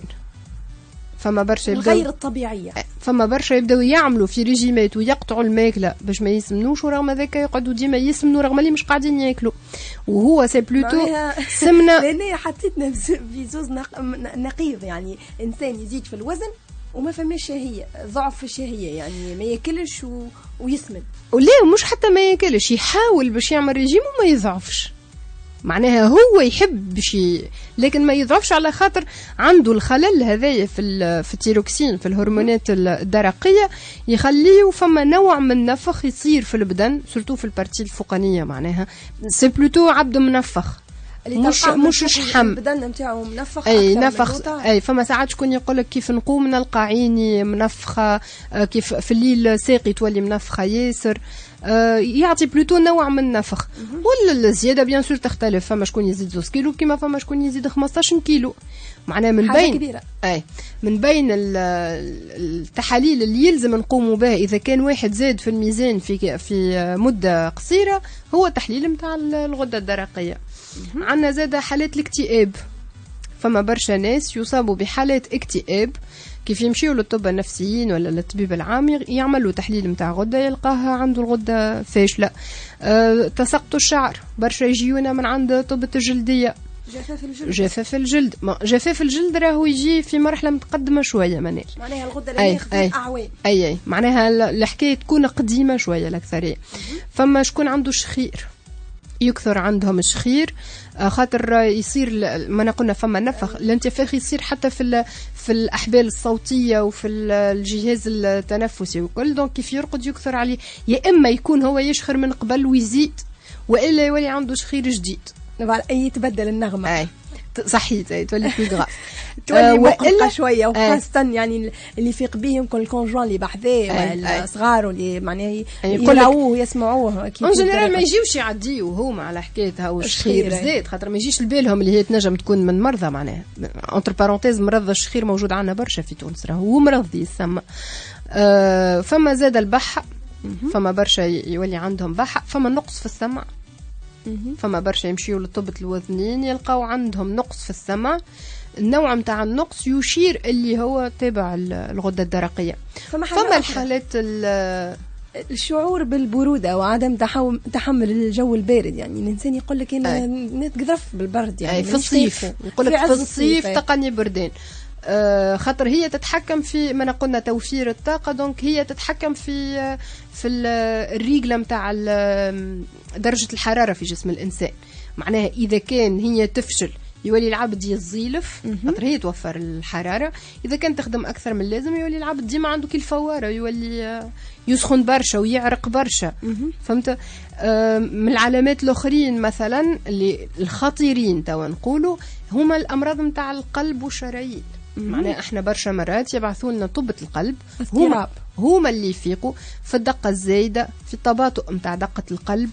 فما برشا الغير الطبيعية، فما برشا يبداو يعملوا في ريجيمات ويقطعوا الماكله باش ما يسمنوش، ورغم ذلك يقعدوا ديما يسمنوا رغم اللي مش قاعدين ياكلوا، وهو سي بلوتو سمنه. لأن حطيتنا في زوز نقيض، يعني انسان يزيد في الوزن وما فماش شهيه، ضعف في الشهيه، يعني ما ياكلش و... ويسمن. ولا مش حتى ما ياكلش، يحاول باش يعمل ريجيم وما يضعفش، معناها هو يحب بشي لكن ما يضعفش على خاطر عنده الخلل هذايا في في التيروكسين في الهرمونات الدرقيه، يخليه فما نوع من النفخ يصير في البدن سورتو في البارتي الفوقانيه، معناها سي بلوتو عبد منفخ مش مش شحم البدن نتاعو منفخ اي نفخ. اي فما ساعات شكون يقول لك كيف نقوم نلقى عيني منفخه، كيف في الليل ساقي تولي منفخه ياسر، يعطي بلوتو نوع من النفخ. ولا الزياده بيان سور تختلف، فما شكون يزيد زوز كيلو كيما فما شكون يزيد خمسطاش كيلو، معناها من بين اي من بين التحاليل اللي يلزم نقوموا بها اذا كان واحد زاد في الميزان في في مده قصيره هو تحليل نتاع الغده الدرقيه. عندنا زاد حالات الاكتئاب، فما برشا ناس يصابوا بحالات اكتئاب كيف يمشيوا للطب النفسيين ولا للطبيب العام يعملوا تحليل متاع غده يلقاها عنده الغده فاشله. أه تساقط الشعر، برشا يجيونا من عند طبة الجلديه، جفاف الجلد. جفاف الجلد ما جفاف الجلد راهو يجي في مرحله متقدمه شويه، معناها معناها الغده اللي ياخذ اعوام اي اي معناها الحكايه تكون قديمه شويه الاكثريه. فما شكون عنده شخير، يكثر عندهم الشخير خاطر يصير ما قلنا فما نفخ، الانتفاخ يصير حتى في في الاحبال الصوتيه وفي الجهاز التنفسي وكل. دونك كيف يرقد يكثر عليه، يا اما يكون هو يشخر من قبل ويزيد، والا يولي عنده شخير جديد يتبدل النغمه. أي. صحيت تولي في غاف تولي مقلقه شويه، وخاصه يعني اللي يفيق به يمكن الكونجوان اللي بحذاه ولا الصغار اللي معناه يقراوه يسمعوه كيف ان جنرال ما يجيوش يعديوا هما على حكايتها والشخير زيد، خاطر ما يجيش لبالهم اللي هي تنجم تكون من مرضى. معناها انتر بارونتيز مرض الشخير موجود عندنا برشا في تونس، راهو هو مرض يسمى. أه فما زاد البحه، فما برشا يولي عندهم بحه، فما نقص في السمع، فما برشا يمشيوا لطبة الوذنين يلقاو عندهم نقص في السمع. النوع متاع النقص يشير اللي هو تابع الغدة الدرقية. فما, فما الحالات الشعور بالبرودة وعدم تحمل الجو البارد، يعني الإنسان يقول لك أنا نتقذف بالبرد، يعني في الصيف يقول لك في الصيف تقني بردان، آه خاطر هي تتحكم في ما قلنا توفير الطاقه، دونك هي تتحكم في في الريجله نتاع درجه الحراره في جسم الانسان. معناها اذا كان هي تفشل يولي العبد يزيلف خاطر هي توفر الحراره، اذا كان تخدم اكثر من اللازم يولي العبد ديما عنده كي الفواره، يولي يسخن برشا ويعرق برشا. فهمت؟ آه من العلامات الاخرين مثلا اللي الخطيرين توا نقولوا هما الامراض نتاع القلب والشرايين. معناها احنا برشا مرات يبعثوا لنا طبة القلب، هما هما اللي يفيقوا في الدقه الزايده، في التباطؤ نتاع دقه القلب،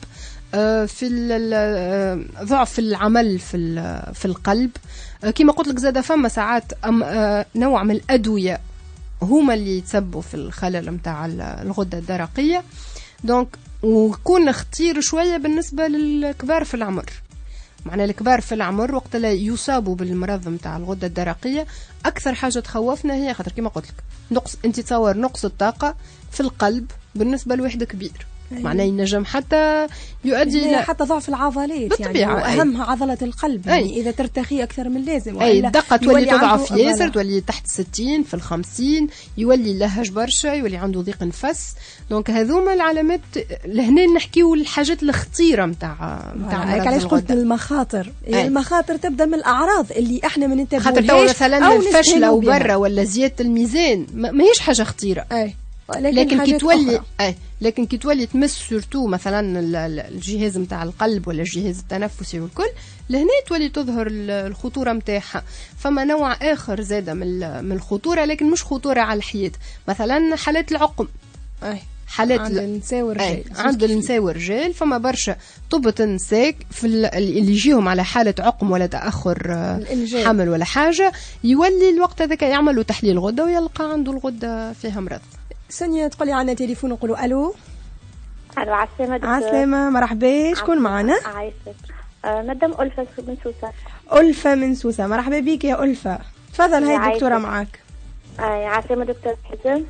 في ضعف العمل في في القلب. كما قلت لك زاده فما ساعات نوع من الادويه هما اللي يتسببوا في الخلل نتاع الغده الدرقيه. دونك ويكون خطير شويه بالنسبه للكبار في العمر. معنى الكبار في العمر وقت لا يصابوا بالمرض نتاع الغده الدرقيه اكثر حاجه تخوفنا هي خاطر كما قلت لك نقص، انت تصور نقص الطاقه في القلب بالنسبه لواحد كبير. معناه ينجم حتى يؤدي إلى حتى ضعف العضلات يعني، واهمها عضله القلب يعني اذا ترتخي اكثر من اللازم، اي الدقه تولي تضعف ياسر، تولي تحت ستين في الخمسين، يولي لهج برشا، يولي عنده ضيق نفس. دونك هذوما العلامات لهنا نحكيو الحاجات الخطيره نتاع نتاع علاش قلت المخاطر. أي. المخاطر تبدا من الاعراض اللي احنا ما ننتبهوش، خاطر تو مثلا الفشل او برا ولا زياده الميزان ماهيش حاجه خطيره. أي. لكن, لكن كي تولي اي لكن كي تولي تمس سورتو مثلا الجهاز نتاع القلب ولا الجهاز التنفسي والكل، لهنا تولي تظهر الخطوره نتاعها. فما نوع اخر زاده من من الخطوره، لكن مش خطوره على الحياه، مثلا حالات العقم. اي حالات عند النساء والرجال، عند النساء والرجال فما برشا طبة النساء في اللي يجيهم على حالة عقم ولا تأخر الإنجاب. حمل ولا حاجة، يولي الوقت هذاك يعملوا تحليل غدة ويلقى عنده الغدة فيها مرض. سونيا تقولي عنا تليفون نقولوا الو. الو عسلامة. عسلامة مرحبا، شكون معنا؟ عايشة. آه مدام ألفة من سوسة. ألفة من سوسة، مرحبا بك يا ألفة، تفضل هاي الدكتورة معك. آه عسلامة دكتور حزم.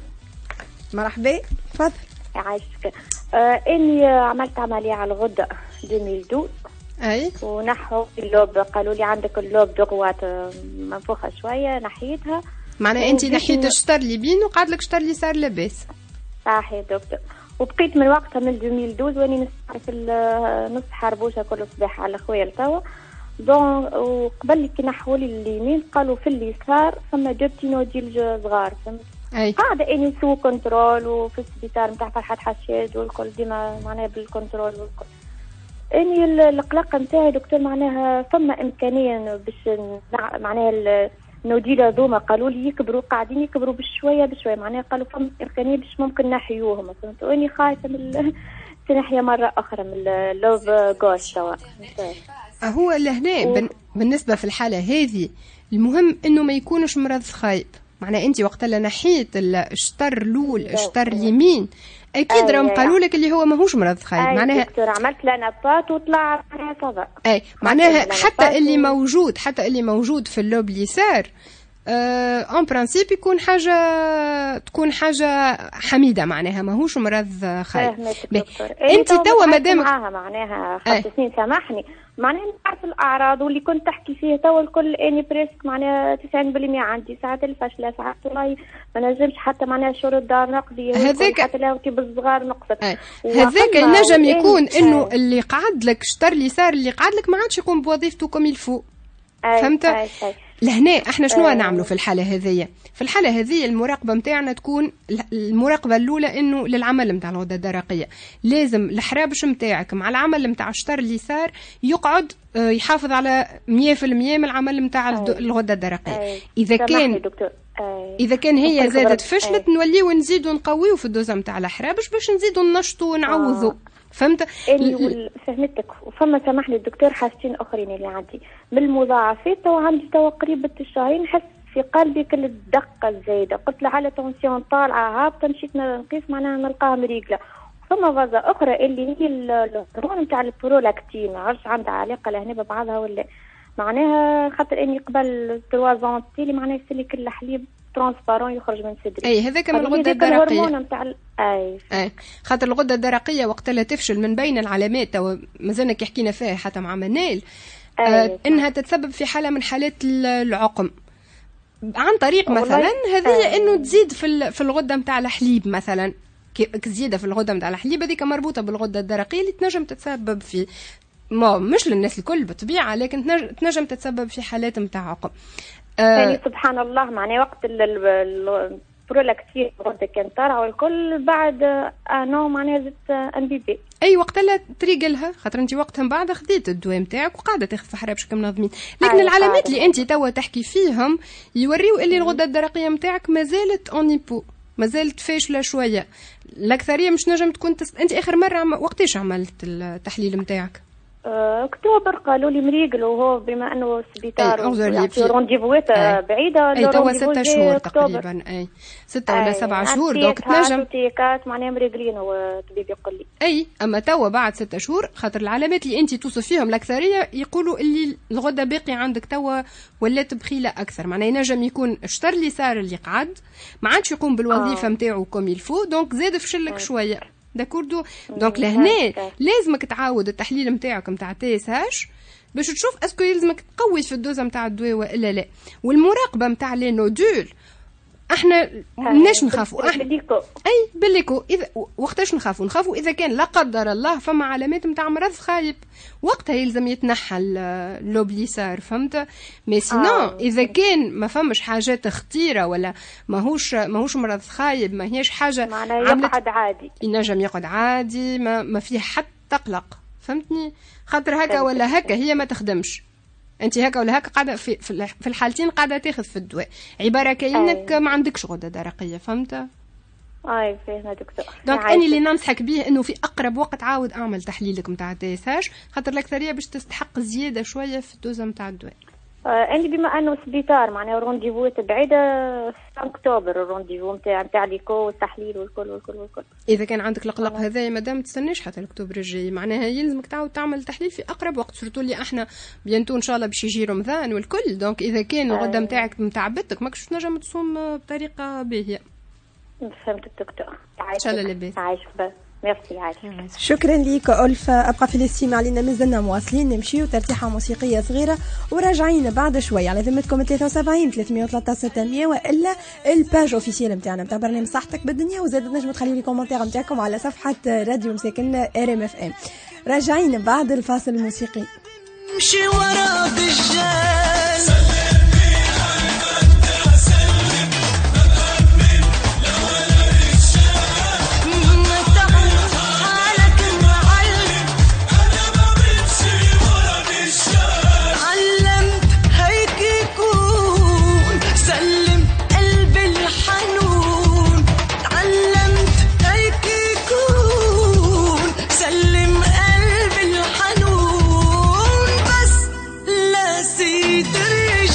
مرحبا تفضل. عايشك. آه اني عملت عملية على الغدة ألفين واثناشر. اي ونحوا اللوب، قالوا لي عندك اللوب دغوات منفوخة شوية، نحيتها. معناها انت نحيت الشطر اليمين وقعد لك شطر اليسار لاباس. صحيح دكتور. وبقيت من وقتها من ألفين واثناشر واني نسمع في نص حربوشه كل صباح على خويا لتوا. دون وقبل كي نحوا لي اليمين قالوا في اليسار ثم جبتي نوديل صغار، فهمت؟ اي قاعده اني سو كنترول وفي السبيطار نتاع فرحات حشاد والكل ديما معناها بالكنترول والكل. اني القلق نتاعي دكتور معناها ثم امكانيه باش معناها نوديلا ذوما قالوا لي يكبروا، قاعدين يكبروا بشويه بشويه، معناها قالوا فم امكانيه باش ممكن نحيوهم، فهمت؟ واني خايفه من تنحيا مره اخرى من اللوب جوش توا. هو لهنا بالنسبه في الحاله هذه المهم انه ما يكونش مرض خايب. معناها انت وقت اللي نحيت الشطر الاول الشطر اليمين اكيد راهم قالوا لك اللي هو ماهوش مرض خايب. معناها دكتور عملت لنا بات وطلع معايا صدى. اي معناها حتى اللي موجود حتى اللي موجود في اللوب اليسار اون آه برانسيب يكون حاجه تكون حاجه حميده، معناها ماهوش مرض خايب. انت توا مادام معاها معناها خمس سنين سامحني، معناها نعرف الاعراض واللي كنت تحكي فيه توا الكل اني بريسك معناها تسعين بالمئة عندي ساعات الفشله ساعات والله ما نجمش حتى معناها شهور الدار نقضي هذاك حتى لو كي بالصغار نقصد. هذاك ينجم يكون انه اللي قعد لك شطر اليسار اللي قعد لك ما عادش يقوم بوظيفته كم الفو. فهمت؟ لهنا احنا شنو أه نعملوا في الحاله هذه؟ في الحاله هذه المراقبه نتاعنا تكون المراقبه الاولى انه للعمل نتاع الغده الدرقيه لازم الحرابش نتاعك مع العمل نتاع الشطر اليسار يقعد يحافظ على مية بالمية من العمل نتاع الغده الدرقيه. اذا كان اذا كان هي زادت فشلت نوليو نزيدوا نقويو في الدوزه نتاع الحرابش باش نزيدوا ننشطوا ونعوضوا. فهمت؟ اللي فهمتك. فما سامحني الدكتور حاجتين اخرين اللي عندي بالمضاعفات تو عندي تو قريبة الشهرين نحس في قلبي كل الدقه الزايده، قلت له على تونسيون طالعه هابطه مشيت نقيس معناها نلقاها مريقله. فما فازه اخرى اللي هي الهرمون نتاع البرولاكتين ما عرفتش عندها علاقه لهنا ببعضها ولا معناها خاطر اني قبل ثلاثة زونتيلي معناها يسلي كل حليب ترانسبارون يخرج من صدري. اي هذاك من الغده الدرقيه. الهرمون نتاع اي اي خاطر الغده الدرقيه وقت لا تفشل من بين العلامات او مازلنا كي حكينا فيها حتى مع منال آه انها تتسبب في حاله من حالات العقم. عن طريق مثلا هذه انه تزيد في في الغده نتاع الحليب مثلا، كزياده في الغده نتاع الحليب هذيك مربوطه بالغده الدرقيه اللي تنجم تتسبب في ما مش للناس الكل بالطبيعه، لكن تنجم تتسبب في حالات نتاع عقم. يعني سبحان الله معناه وقت البرولا كثير الغده كان طالعه والكل بعد انو معناها زدت ان بي بي. اي وقت لا تريقلها خاطر انت وقتها من بعد خديت الدواء نتاعك وقاعده تاخذ في حراب بشكل منظمين، لكن العلامات اللي انت توا تحكي فيهم يوريو اللي الغده الدرقيه نتاعك مازالت اونيبو، مازالت فاشله شويه. الاكثريه مش نجم تكون تس... انت اخر مره عم... وقتاش عملت التحليل نتاعك؟ اكتوبر قالوا لي مريقل، وهو بما انه سبيطار رونديفوات بعيده. اي توا ستة شهور تقريبا، اي ستة ولا سبعة شهور دوك تنجم تيكات معناها مريقلين والطبيب يقول لي. اي اما توا بعد ستة شهور خاطر العلامات اللي انت توصف فيهم الاكثريه يقولوا اللي الغده باقي عندك توا ولات بخيله اكثر، معناها ينجم يكون الشطر اللي صار اللي قعد ما عادش يقوم بالوظيفه نتاعو آه. كوم يلفو، دونك زاد فشلك آه. شويه داكوردو. دونك لهنا لازمك تعاود التحليل نتاعك نتاع تي اس اش باش تشوف اسكو يلزمك تقوي في الدوزه نتاع الدواء والا لا. والمراقبه نتاع لي نودول احنا ماناش نخافوا احنا اي بالليكو اذا وقتاش نخافوا نخافوا اذا كان لا قدر الله فما علامات نتاع مرض خايب وقتها يلزم يتنحى اللوبليسار، فهمت؟ مي سينو آه. اذا كان ما فماش حاجات خطيره ولا ماهوش ماهوش مرض خايب، ما هيش حاجه عملت يقعد عادي، ينجم يقعد عادي، ما ما فيه حتى قلق، فهمتني؟ خاطر هكا ولا هكا هي ما تخدمش، انت هكا ولا هكا قاعده في في الحالتين قاعده تاخذ في الدواء، عباره كأنك ما عندكش غده درقيه، فهمت؟ اي فهمت دكتور. دونك اني اللي ننصحك به انه في اقرب وقت عاود اعمل تحليلك نتاع تي اس اش، خاطر الاكثريه باش تستحق زياده شويه في الدوزه نتاع الدواء. آه اني بما انه سبيطار معناها رونديفوات بعيده في اكتوبر الرونديفو نتاع نتاع ليكو والتحليل والكل والكل والكل. اذا كان عندك القلق هذا يا مدام تستناش حتى اكتوبر الجاي، معناها يلزمك تعاود تعمل تحليل في اقرب وقت، سورتو اللي احنا بينتو ان شاء الله باش يجي رمضان والكل، دونك اذا كان الغده نتاعك متعبتك ماكش تنجم تصوم بطريقه باهيه. فهمت الدكتور. ان شاء الله لاباس. عايش بس. ميرسي عايش. شكرا ليك ألفة. أبقى في الاستماع لنا مازلنا مواصلين نمشيو ترتيحة موسيقية صغيرة وراجعين بعد شوي على ذمتكم ثلاثة وسبعين ثلاثمية وثلاثة عشر ستمية والا الباج اوفيسيال نتاعنا نتاع برنامج صحتك بالدنيا، وزاد نجموا تخليوا لي كومنتير نتاعكم على صفحة راديو مساكن ار ام اف ام. راجعين بعد الفاصل الموسيقي. امشي ورا الدجال ترجع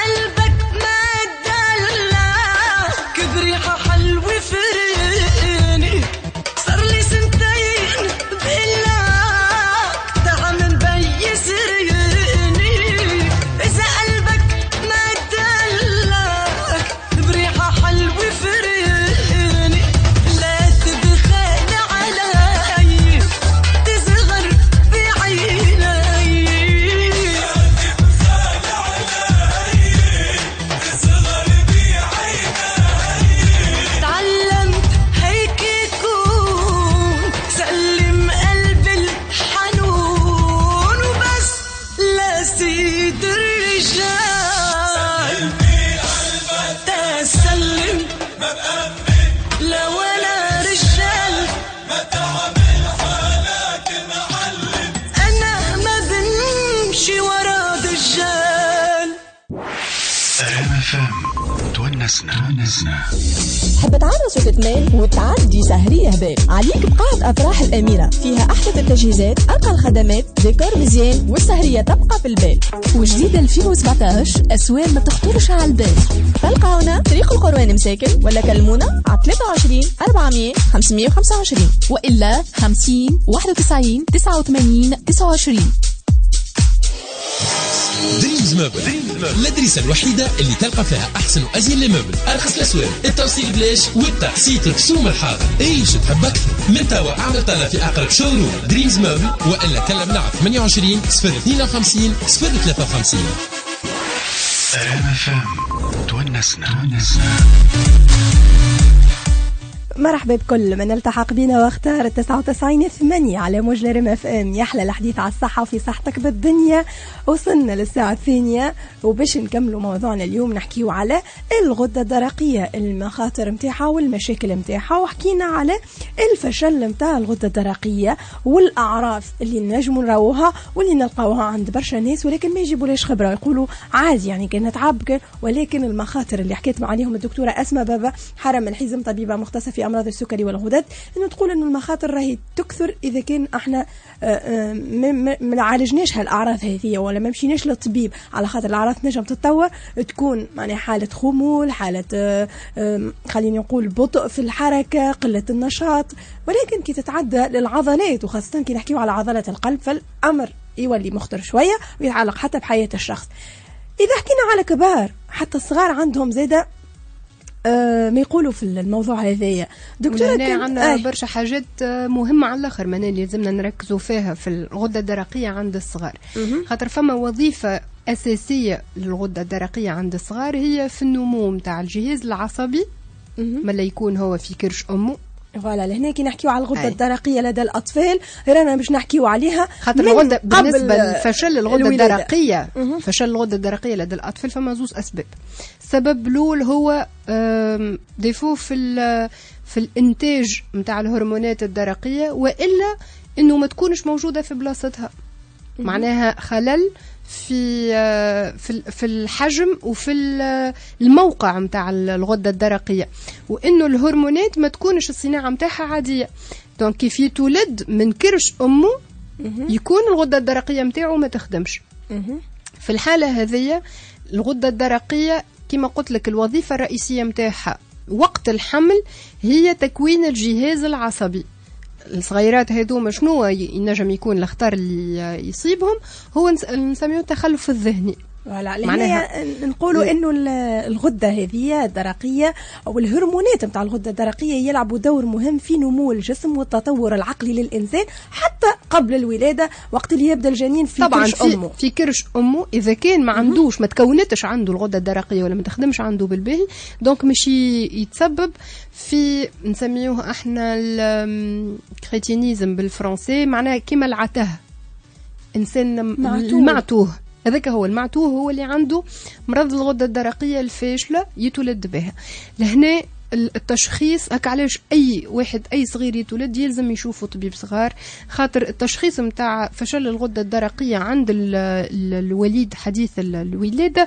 قلبك ما دلعك بريحة حلوة فرقني صار لي سنتين بقلك تعال نبي سرقني إذا قلبك ما دلعك بريحة حلوة فرقني لا تبخل علي تصغر بعيني تعلمت هيك يكون سلم قلب الحنون وبس لسيد الرجال تسلم ما بأمن لا ولا رجال ما تعمل حالك معلم أنا ما بنمشي ورا دجال تونسنا حب تعرس وتتمال وتعدي سهرية هبال عليك بقاعة أفراح الأميرة فيها أحدث التجهيزات أرقى الخدمات ديكور مزيان والسهرية تبقى في البال وجديد ألفين وسبعطاش أسوان ما تخطرش على البال تلقاونا طريق القروان مساكن ولا كلمونا على ثلاثة وعشرين أربعمية خمسمية وخمسة وعشرين وإلا خمسين واحد وتسعين تسعة وثمانين تسعة وعشرين. دريمز موبل الأدريسة الوحيدة اللي تلقى فيها أحسن وأزين للموبل أرخص الأسواق التوصيل بلاش والتقسيط رسوم الحاضر ايش تحب أكثر من توا اعمل طلب في أقرب شوروم دريمز موبل وإلا كلمنا على ثمانية وعشرين صفر اثنين وخمسين صفر ثلاثة وخمسين. تونسنا مرحبا بكل من التحق بنا واختار تسعة وتسعين ثمانية على موج ريم اف ام. يحلى الحديث على الصحة وفي صحتك بالدنيا. وصلنا للساعة الثانية وباش نكملوا موضوعنا اليوم نحكيو على الغدة الدرقية المخاطر متاعها والمشاكل متاعها وحكينا على الفشل متاع الغدة الدرقية والأعراض اللي نجموا نراوها واللي نلقاوها عند برشا ناس ولكن ما يجيبوا ليش خبرة يقولوا عادي يعني كانت تعب ولكن المخاطر اللي حكيت عليهم الدكتورة أسماء بابا حرم الحزم طبيبة مختصة في أمراض السكري والغدد انه تقول انه المخاطر راهي تكثر اذا كان احنا ما عالجناش هالاعراض هذه ولا ما مشيناش للطبيب على خاطر الاعراض نجم تتطور تكون يعني حاله خمول حاله خليني نقول بطء في الحركه قله النشاط ولكن كي تتعدى للعضلات وخاصه كي نحكيو على عضله القلب فالامر يولي مخطر شويه ويتعلق حتى بحياه الشخص. اذا حكينا على كبار حتى الصغار عندهم زاده آه ما يقولوا في الموضوع هذايا دكتورة كان عندنا آه. برشا حاجات مهمة على الآخر ما اللي لازمنا نركزوا فيها في الغدة الدرقية عند الصغار خاطر فما وظيفة أساسية للغدة الدرقية عند الصغار هي في النمو متاع الجهاز العصبي ما يكون هو في كرش أمه فوالا لهنا كي نحكيو على الغده الدرقيه لدى الاطفال رانا باش نحكيو عليها خاطر الغده بالنسبه لفشل الغده الدرقيه فشل الغده الدرقيه لدى الاطفال فما زوز اسباب. السبب الاول هو ديفو في في الانتاج نتاع الهرمونات الدرقيه والا انه ما تكونش موجوده في بلاصتها معناها خلل في في في الحجم وفي الموقع نتاع الغده الدرقيه وانه الهرمونات ما تكونش الصناعه نتاعها عاديه دونك كيف يتولد من كرش امه يكون الغده الدرقيه نتاعو ما تخدمش. في الحاله هذه الغده الدرقيه كما قلت لك الوظيفه الرئيسيه نتاعها وقت الحمل هي تكوين الجهاز العصبي. الصغيرات هذوما شنو ينجم يكون الاخطار اللي يصيبهم هو نسميه التخلف الذهني. معناها نقولوا انه الغده هذه الدرقيه او الهرمونات نتاع الغده الدرقيه يلعبوا دور مهم في نمو الجسم والتطور العقلي للانسان حتى قبل الولاده وقت اللي يبدا الجنين في طبعا كرش في امه. في كرش امه اذا كان ما عندوش ما تكونتش عنده الغده الدرقيه ولا ما تخدمش عنده بالباهي دونك مش يتسبب في نسميوه احنا الكريتينيزم بالفرنسي معناها كيما العته انسان المعتوه هذاك هو المعتوه هو اللي عنده مرض الغده الدرقيه الفاشله يتولد بها. لهنا التشخيص هكا علاش اي واحد اي صغير يتولد يلزم يشوفوا طبيب صغار خاطر التشخيص نتاع فشل الغده الدرقيه عند الوليد حديث الولاده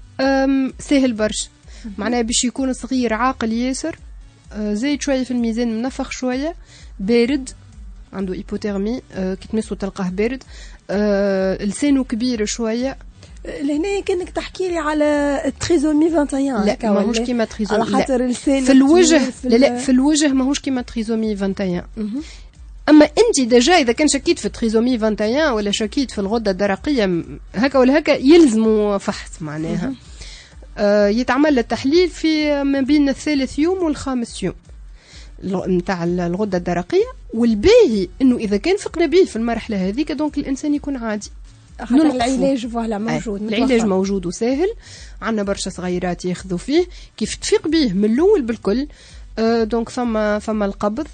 سهل برشا معناها باش يكون صغير عاقل ياسر زايد شويه في الميزان منفخ شويه بارد عنده هيبوثيرمي كي تمسو تلقاه بارد أه لسانه كبير شويه لهنا كانك تحكي لي على تريزومي واحد وعشرين. لا ماهوش كيما تريزومي على خاطر اللسان في الوجه. في لا لا في الوجه ماهوش كيما تريزومي واحد وعشرين. اما انت ديجا اذا كان شكيت في تريزومي واحد وعشرين ولا شكيت في الغده الدرقيه هكا ولا هكا يلزموا فحص معناها. آه يتعمل التحليل في ما بين الثالث يوم والخامس يوم نتاع الغده الدرقيه. والباهي انه اذا كان فقنا به في المرحله هذيك دونك الانسان يكون عادي. العلاج فوالا موجود. العلاج موجود وسهل. عندنا برشا صغيرات ياخذوا فيه كيف تفيق به من الاول بالكل. آه دونك فما فما القبض.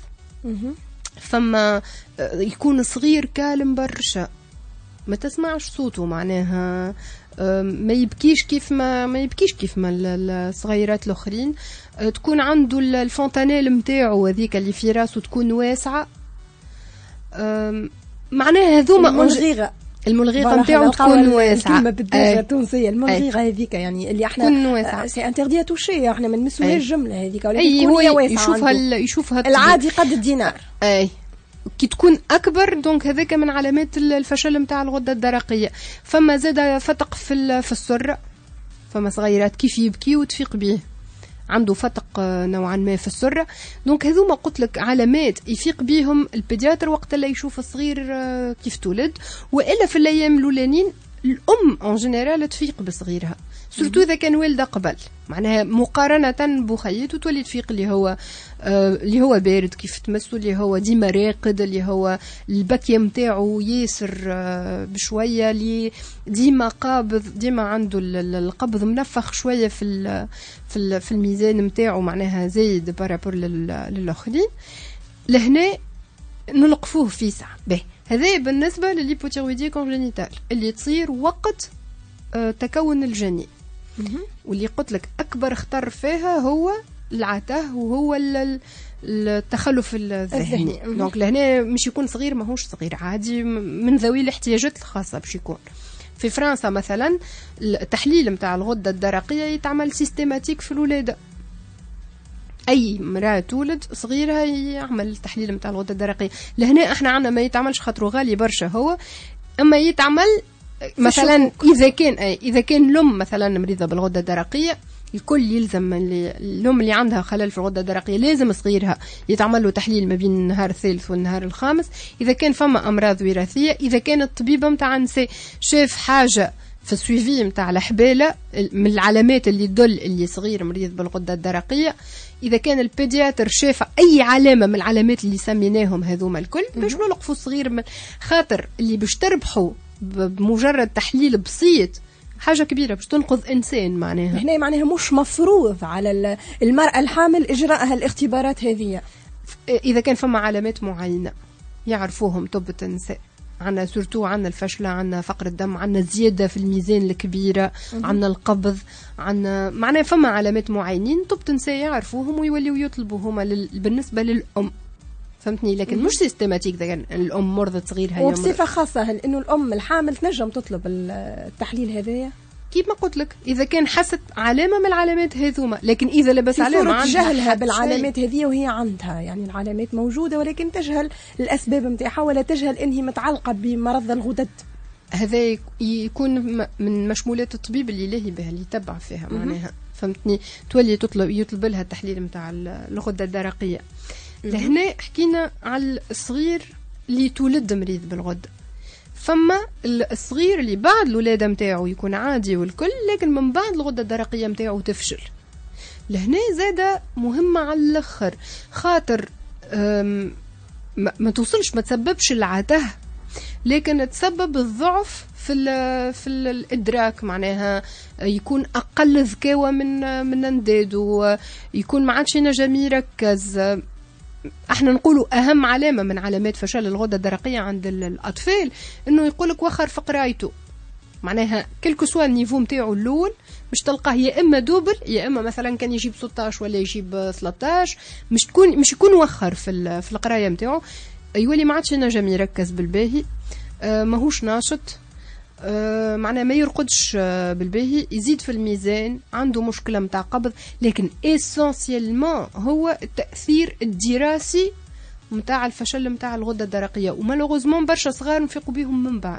فما آه يكون صغير كالم برشا ما تسمعش صوته معناها. آه ما يبكيش كيف ما ما يبكيش كيف ما الصغيرات الاخرين. آه تكون عنده الفونتانيل نتاعو هذيك اللي في راسه تكون واسعه. آه معناها هذوما الملغيغه الملغيغه نتاعو تكون واسعه. كلمه بالدارجه التونسيه الملغيغه هذيك يعني اللي احنا تكون واسعه. سي انتردي توشي احنا ما نمسوهاش الجمله هذيك ولا اي هو يشوفها يشوفها العادي قد الدينار. اي كي تكون اكبر دونك هذاك من علامات الفشل نتاع الغده الدرقيه. فما زاد فتق في في السره. فما صغيرات كيف يبكي وتفيق به عنده فتق نوعا ما في السره. دونك هذوما قلت لك علامات يفيق بيهم البيدياتر وقت اللي يشوف الصغير كيف تولد. والا في الايام الاولانيين الام اون جينيرال تفيق بصغيرها سورتو اذا كان والده قبل معناها مقارنه بخيته تولي تفيق اللي هو آه اللي هو بارد كيف تمسه اللي هو ديما راقد اللي هو البكيه نتاعو ياسر آه بشويه اللي ديما قابض ديما عنده القبض منفخ شويه في ال في ال في الميزان نتاعو معناها زايد بارابور للاخرين. لهنا نلقفوه في ساعه به. هذا بالنسبه للهيبوتيرويدية كونجينيتال اللي تصير وقت آه تكون الجنين. واللي قلت لك اكبر خطر فيها هو العته وهو التخلف الذهني. دونك لهنا مش يكون صغير ماهوش صغير عادي من ذوي الاحتياجات الخاصه باش يكون. في فرنسا مثلا التحليل نتاع الغده الدرقيه يتعمل سيستماتيك في الولاده. اي امراه تولد صغيره يعمل التحليل نتاع الغده الدرقيه. لهنا احنا عندنا ما يتعملش خاطره غالي برشا هو. اما يتعمل مثلا اذا كان اذا كان الام مثلا مريضه بالغده الدرقيه الكل يلزم اللي الام اللي عندها خلل في الغده الدرقيه لازم صغيرها يتعمل له تحليل ما بين النهار الثالث والنهار الخامس. اذا كان فما امراض وراثيه اذا كان الطبيب نتاع النساء شاف حاجه في السويفي نتاع الحباله من العلامات اللي تدل اللي صغير مريض بالغده الدرقيه. اذا كان البيدياتر شاف اي علامه من العلامات اللي سميناهم هذوما الكل باش نلقفوا الصغير من خاطر اللي باش تربحوا بمجرد تحليل بسيط حاجه كبيره باش تنقذ انسان معناها. هنا معناها مش مفروض على المراه الحامل اجراءها الاختبارات هذه اذا كان فما علامات معينه يعرفوهم طب النساء. عندنا سورتو عندنا الفشله عندنا فقر الدم عندنا زياده في الميزان الكبيره عندنا القبض عندنا معناها فما علامات معينين طب النساء يعرفوهم ويوليو يطلبوهما لل... بالنسبه للام فهمتني. لكن مش سيستماتيك اذا كان الام مرضت صغيرها وبصفه خاصه هل انه الام الحامل تنجم تطلب التحليل هذايا كيف ما قلت لك اذا كان حست علامه من العلامات هذوما. لكن اذا لبس علامه عندها جهلها بالعلامات هذه وهي عندها يعني العلامات موجوده ولكن تجهل الاسباب نتاعها ولا تجهل انها متعلقه بمرض الغدد. هذا يكون من مشمولات الطبيب اللي لاهي بها اللي يتبع فيها معناها فهمتني. تولي تطلب يطلب لها التحليل نتاع الغده الدرقيه. لهنا حكينا على الصغير اللي تولد مريض بالغده. فما الصغير اللي بعد الولاده نتاعو يكون عادي والكل لكن من بعد الغده الدرقيه نتاعو تفشل. لهنا زاده مهمه على الاخر خاطر ما توصلش ما تسببش العته لكن تسبب الضعف في ال في ال الادراك معناها يكون اقل ذكاوه من من انداده يكون ما عادش ينجم يركز. احنا نقولوا اهم علامه من علامات فشل الغده الدرقيه عند الاطفال انه يقولك وخر في قرايته معناها كلكو سوا النيفو نتاعو الاول مش تلقاه يا اما دوبل يا اما مثلا كان يجيب ستة عشر ولا يجيب ثلاثة عشر مش تكون مش يكون وخر في في القرايه نتاعو يولي ما عادش ينجم يركز بالباهي. آه ماهوش ناشط. آه معناه ما يرقدش آه بالباهي يزيد في الميزان عنده مشكله نتاع قبض. لكن اسونسيلمون هو التاثير الدراسي نتاع الفشل نتاع الغده الدرقيه ومالوغوزمون برشا صغار نفيقوا بهم من بعد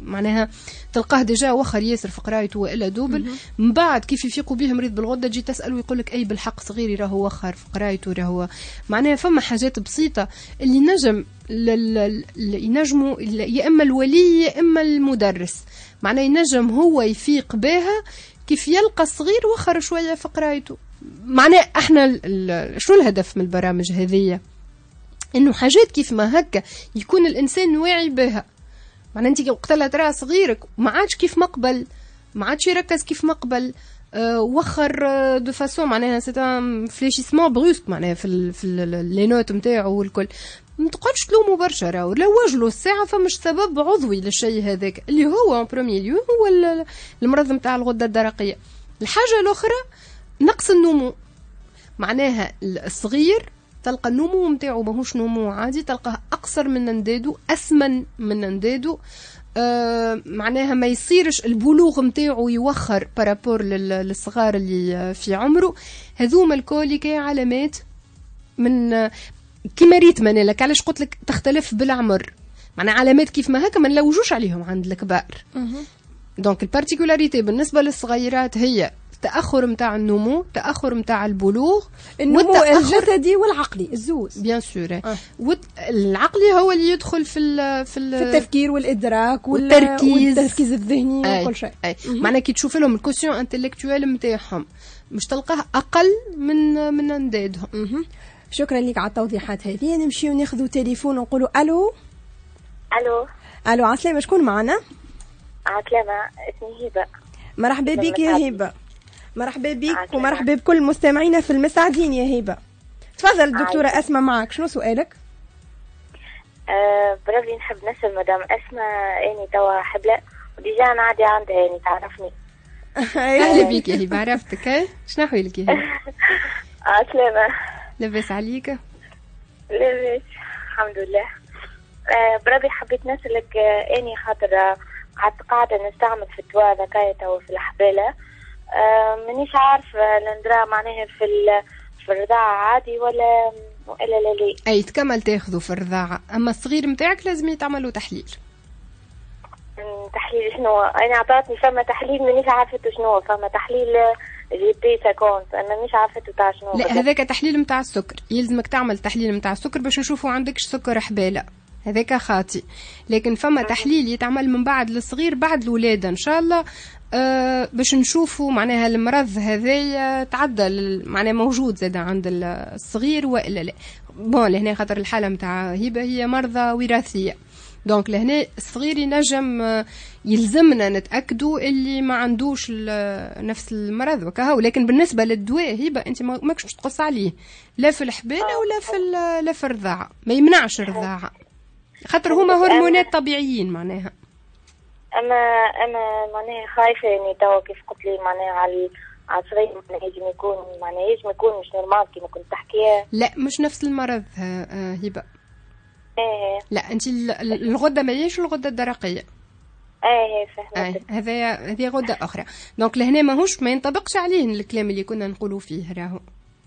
معناها تلقاه ديجا وخر ياسر في قرايته والا دوبل، من بعد كيف يفيقوا به مريض بالغده تجي تساله ويقول لك اي بالحق صغيري راهو وخر في قرايته، راهو معناها فما حاجات بسيطه اللي نجم ينجموا يا اما الولي يا اما المدرس، معناها ينجم هو يفيق بها كيف يلقى الصغير وخر شويه في قرايته. معناها احنا شنو الهدف من البرامج هذه؟ انه حاجات كيف ما هكا يكون الانسان واعي بها. معناها انت وقتها ترى صغيرك ما عادش كيف مقبل، ما عادش يركز كيف مقبل، أه وخر دو فاسون معناها سي ان فليشيسمون بروسك معناها في ال في لي نوت نتاعو والكل. ما تقعدش تلوموا برشا، راهو روج له الساعه فمش سبب عضوي للشيء هذاك اللي هو اون بروميير ليو هو المرض نتاع الغده الدرقيه. الحاجه الاخرى نقص النمو، معناها الصغير تلقى النمو نتاعو ماهوش نمو عادي، تلقاه اقصر من اندادو، اسمن من اندادو، آه معناها ما يصيرش البلوغ نتاعو يوخر بارابور للصغار اللي في عمره. هذوما الكل كاين علامات من كيما ريتم انا لك علاش قلت لك تختلف بالعمر، معناها علامات كيف ما هكا ما نلوجوش عليهم عند الكبار. دونك البارتيكولاريتي بالنسبه للصغيرات هي التاخر نتاع النمو، التاخر نتاع البلوغ، النمو الجسدي والعقلي الزوز بيان سور. آه. العقلي هو اللي يدخل في ال في, ال في التفكير والادراك والتركيز والتركيز الذهني وكل شيء. معناها كي تشوف لهم الكوسيون انتلكتويل نتاعهم مش تلقاه اقل من من اندادهم. شكرا لك على التوضيحات هذه. نمشيو ناخذوا تليفون ونقولوا الو. الو الو عسلامة، شكون معنا؟ عسلامة، اسمي هبه. مرحبا بك يا هبه. مرحبا بك ومرحبا بكل مستمعينا في المساعدين يا هبه. تفضل الدكتوره اسماء معك، شنو سؤالك؟ أه بربي نحب نسال مدام اسماء اني توا حبله وديجا انا عادي عندها يعني تعرفني. اهلا بك يا هبه، عرفتك. اي شنو حوالك يا هبه؟ عسلامة، لاباس عليك؟ لاباس الحمد لله. أه بربي حبيت نسالك أه اني خاطر أه قاعده نستعمل في الدواء ذكاية توا في الحباله، أه مانيش عارفه ندرا معناها في في الرضاعه عادي ولا ولا لا لا. اي تكمل تاخذه في الرضاعه، اما الصغير نتاعك لازم يتعملوا تحليل. تحليل شنو؟ انا عطاتني فما تحليل مانيش عارفته شنو، فما تحليل جي بي ساكونت انا مانيش عارفته تاع شنو. لا هذاك تحليل نتاع السكر، يلزمك تعمل تحليل نتاع السكر باش نشوفوا عندكش سكر حباله، هذاك خاطي. لكن فما تحليل يتعمل من بعد للصغير بعد الولاده ان شاء الله، أه باش نشوفوا معناها المرض هذايا تعدى معناها موجود زاد عند الصغير والا لا. بون لهنا خاطر الحاله نتاع هبه هي مرضى وراثيه، دونك لهنا الصغير ينجم يلزمنا نتاكدوا اللي ما عندوش نفس المرض وكهو. لكن بالنسبه للدواء هبه انت ماكش تقص عليه لا في الحباله ولا في لا في الرضاعه، ما يمنعش الرضاعه خاطر هما هرمونات طبيعيين معناها. اما اما معناها خايفه يعني توا كيف قلت لي معناها على على الصغير معناها يجم يكون معناها يجم يكون مش نورمال كيما كنت تحكيها. لا مش نفس المرض هبه. ايه لا انت الغده ماهيش الغده الدرقيه. ايه فهمت. هذا هذه غده اخرى، دونك لهنا ماهوش ما ينطبقش عليه الكلام اللي كنا نقولوا فيه راهو.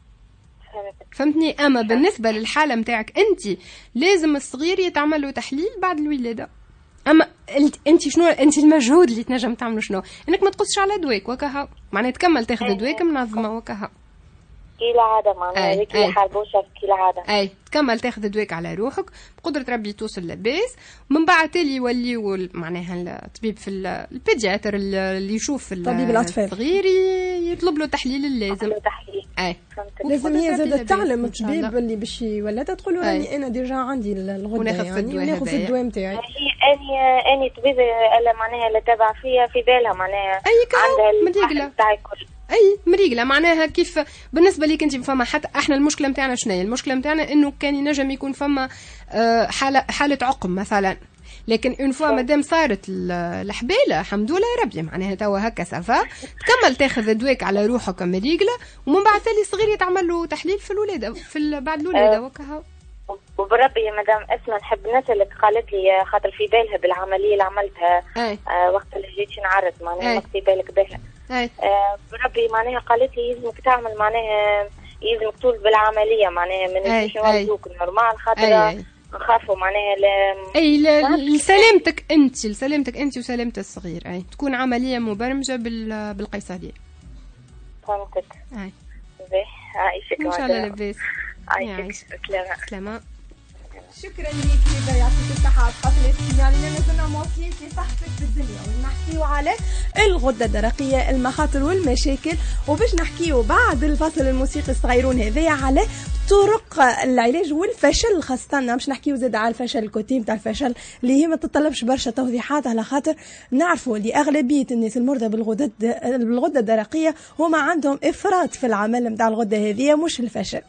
فهمتني؟ اما بالنسبه للحاله نتاعك انت لازم الصغير يتعمل له تحليل بعد الولاده. اما انت شنو انت المجهود اللي تنجم تعمله شنو؟ انك ما تقصش على دواك وكها، معناها تكمل تاخذ دواك منظمه وكها كي العاده معناها هذيك اللي حالبوشه كي العاده. اي تكمل تاخذ دواك على روحك بقدره ربي توصل لاباس، ومن بعد تالي يوليو معناها الطبيب في البيدياتر اللي يشوف طبيب الاطفال الصغير يطلب له تحليل اللازم. تحليل اي لازم هي زادة تعلم الطبيب اللي باش يولدها تقول له راني انا ديجا عندي الغده يعني وناخذ الدواء نتاعي. اني اني طبيبه الا معناها اللي تابع فيها في بالها معناها عندها التحليل تاعي كل اي مريقله معناها كيف بالنسبه ليك انت فما. حتى احنا المشكله نتاعنا شنو هي؟ المشكله نتاعنا انه كان ينجم يكون فما حاله حاله عقم مثلا، لكن اون فوا مادام صارت الحباله الحمد لله يا ربي معناها توا هكا سافا تكمل تاخذ دواك على روحك مريقله، ومن بعد تالي الصغير يتعمل له تحليل في الولاده في بعد الولاده وكها. وبربي يا مدام اسماء نحب نسالك، قالت لي خاطر في بالها بالعمليه اللي عملتها آه وقت اللي جيت نعرض معناها ما في بالك بها. آه بربي معناها قالت لي يلزمك تعمل معناها يلزمك طول بالعمليه معناها من نجيش نوضوك نورمال خاطر نخافوا معناها لا اي لسلامتك انت لسلامتك انت وسلامه الصغير. اي تكون عمليه مبرمجه بال بالقيصريه. فهمتك. اي باهي عايشك ان شاء الله لاباس. عايشك سلامه سلامه. شكرا ليك ليبا يعطيك الصحة قبل يعني لازلنا مواصلين في صحتك في الدنيا ونحكيو على الغدة الدرقية المخاطر والمشاكل وباش نحكيو بعد الفصل الموسيقي الصغيرون هذايا على طرق العلاج والفشل خاصة باش نحكيو زاد على الفشل الكوتي نتاع الفشل اللي هي ما تتطلبش برشا توضيحات على خاطر نعرفوا اللي أغلبية الناس المرضى بالغدة بالغدة الدرقية هما عندهم إفراط في العمل نتاع الغدة هذه مش الفشل.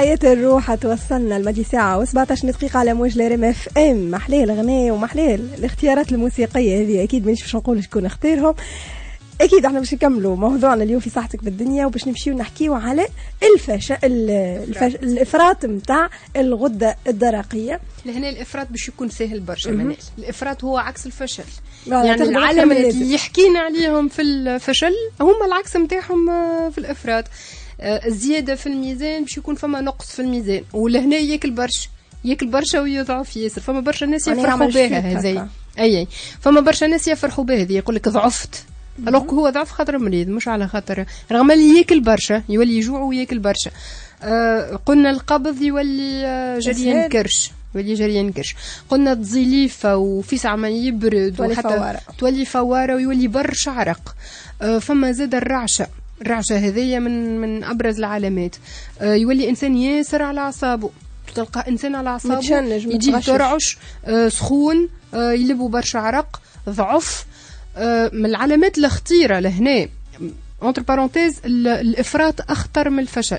حياة الروح توصلنا المدي ساعة وسبعتاش دقيقة على موج لريم اف ام. محليه الغناء ومحليه الاختيارات الموسيقية هذه، أكيد مانيش باش نقول شكون اختارهم. أكيد احنا باش نكملوا موضوعنا اليوم في صحتك بالدنيا، وباش نمشيو نحكيو على الفش... الفش... الإفراط متاع الغدة الدرقية. لهنا الإفراط باش يكون سهل برشا منال. الإفراط هو عكس الفشل. يعني, يعني العلامات اللي يحكينا عليهم في الفشل هما العكس متاعهم في الإفراط. الزيادة في الميزان باش يكون فما نقص في الميزان، ولهنا ياكل برشا ياكل برشا ويضعف ياسر. فما برشا ناس يفرحوا بها هذي، اي فما برشا ناس يفرحوا بها هذه، يقول لك ضعفت. الوغ هو ضعف خاطر مريض، مش على خاطر رغم اللي ياكل برشا يولي يجوع وياكل برشا. آه قلنا القبض يولي آه جريان كرش يولي جريان كرش. قلنا تزيليفة وفي ساعة ما يبرد وحتى فوارة. تولي فوارة ويولي برشا عرق. آه فما زاد الرعشة. الرعشة هذية من من أبرز العلامات. آه يولي إنسان ياسر على أعصابه، تلقى إنسان على أعصابه يجي ترعش، آه سخون، آه يلبو برشا عرق، ضعف. آه من العلامات الخطيرة لهنا entre parenthèses الإفراط أخطر من الفشل.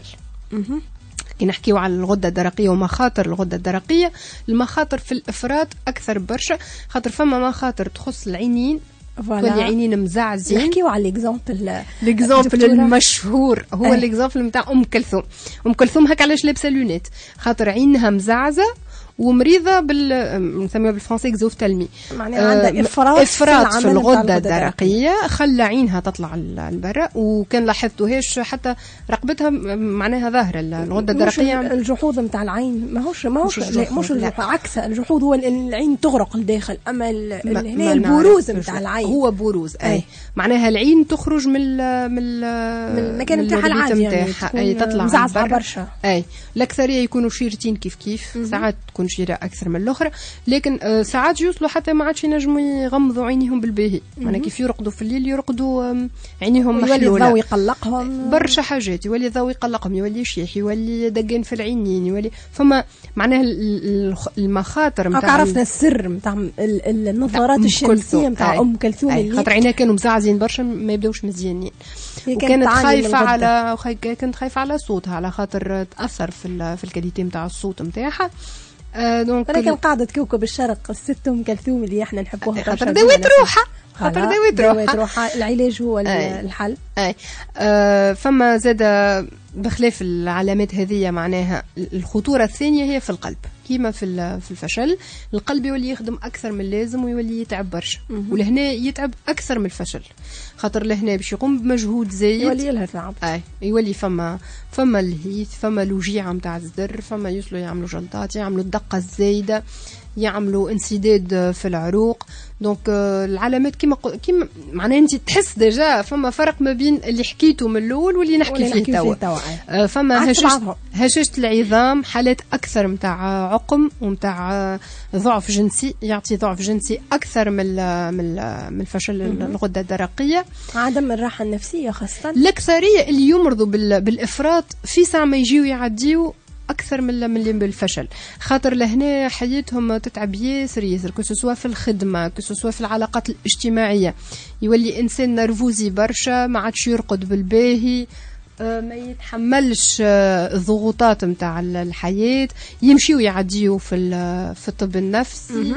كي نحكيو على الغدة الدرقية ومخاطر الغدة الدرقية، المخاطر في الإفراط أكثر برشا، خاطر فما مخاطر تخص العينين، تولي عينين مزعزين. نحكيو على الاكزامبل الاكزامبل المشهور هو الاكزامبل نتاع ام كلثوم. ام كلثوم هكا علاش لابسه لونيت؟ خاطر عينها مزعزه ومريضه بال نسميها بالفرنسي اكزوفتالمي، معناها عندها افراط افراط في, في الغده الدرقيه، خلى عينها تطلع لبرا. وكان لاحظتوهاش حتى رقبتها معناها ظاهره الغده الدرقيه. الجحوظ نتاع العين ماهوش ماهوش مش عكس الجحوظ، هو العين تغرق لداخل، اما هنا البروز نتاع العين هو بروز. اي, أي. معناها العين تخرج من ال من ال من المكان نتاعها العادي، يعني اي تطلع مزعزعه برشا. اي الاكثريه يكونوا شيرتين كيف كيف، ساعات تكون شيرة أكثر من الأخرى، لكن آه ساعات يوصلوا حتى ما عادش ينجموا يغمضوا عينيهم بالباهي. معناها كيف يرقدوا في الليل يرقدوا عينيهم محلولة، يولي الضوء يقلقهم برشا حاجات، يولي الضوء يقلقهم، يولي شيح، يولي دقان في العينين، يولي فما معناها المخاطر نتاع عرفنا السر نتاع النظارات الشمسية نتاع أم كلثوم، خاطر عينها كانوا مزعزين برشا ما يبداوش مزيانين، وكانت خايفة على كانت خايفة على صوتها على خاطر تأثر في في الكاليتي نتاع الصوت نتاعها. آه دونك ولكن قاعدة كوكب الشرق الست ام كلثوم اللي احنا نحبوها خاطر داوت روحها خاطر داوت روحها العلاج هو أي. الحل. اي آه فما زاد بخلاف العلامات هذه معناها الخطورة الثانية هي في القلب. كيما في في الفشل القلب يولي يخدم اكثر من اللازم ويولي يتعب برشا، ولهنا يتعب اكثر من الفشل، خاطر لهنا باش يقوم بمجهود زايد يولي يلهث العبد. اي يولي فما فما الهيث، فما الوجيعه نتاع الصدر، فما يوصلوا يعملوا جلطات، يعملوا الدقه الزايده، يعملوا انسداد في العروق. دونك العلامات كيما كيما معناها انت تحس ديجا فما فرق ما بين اللي حكيته من الاول واللي نحكي فيه توا. فما هشاشه هشاشه العظام، حالات اكثر نتاع عقم ونتاع ضعف جنسي، يعطي ضعف جنسي اكثر من من من الفشل الغده الدرقيه. عدم الراحه النفسيه خاصه الاكثريه اللي يمرضوا بالافراط في ساعه ما يجيو يعديوا اكثر من من اللي بالفشل، خاطر لهنا حياتهم تتعب ياسر ياسر، كسوا في الخدمه كسوا في العلاقات الاجتماعيه، يولي انسان نرفوزي برشا، ما عادش يرقد بالباهي، ما يتحملش الضغوطات نتاع الحياه، يمشيو يعديوا في في الطب النفسي.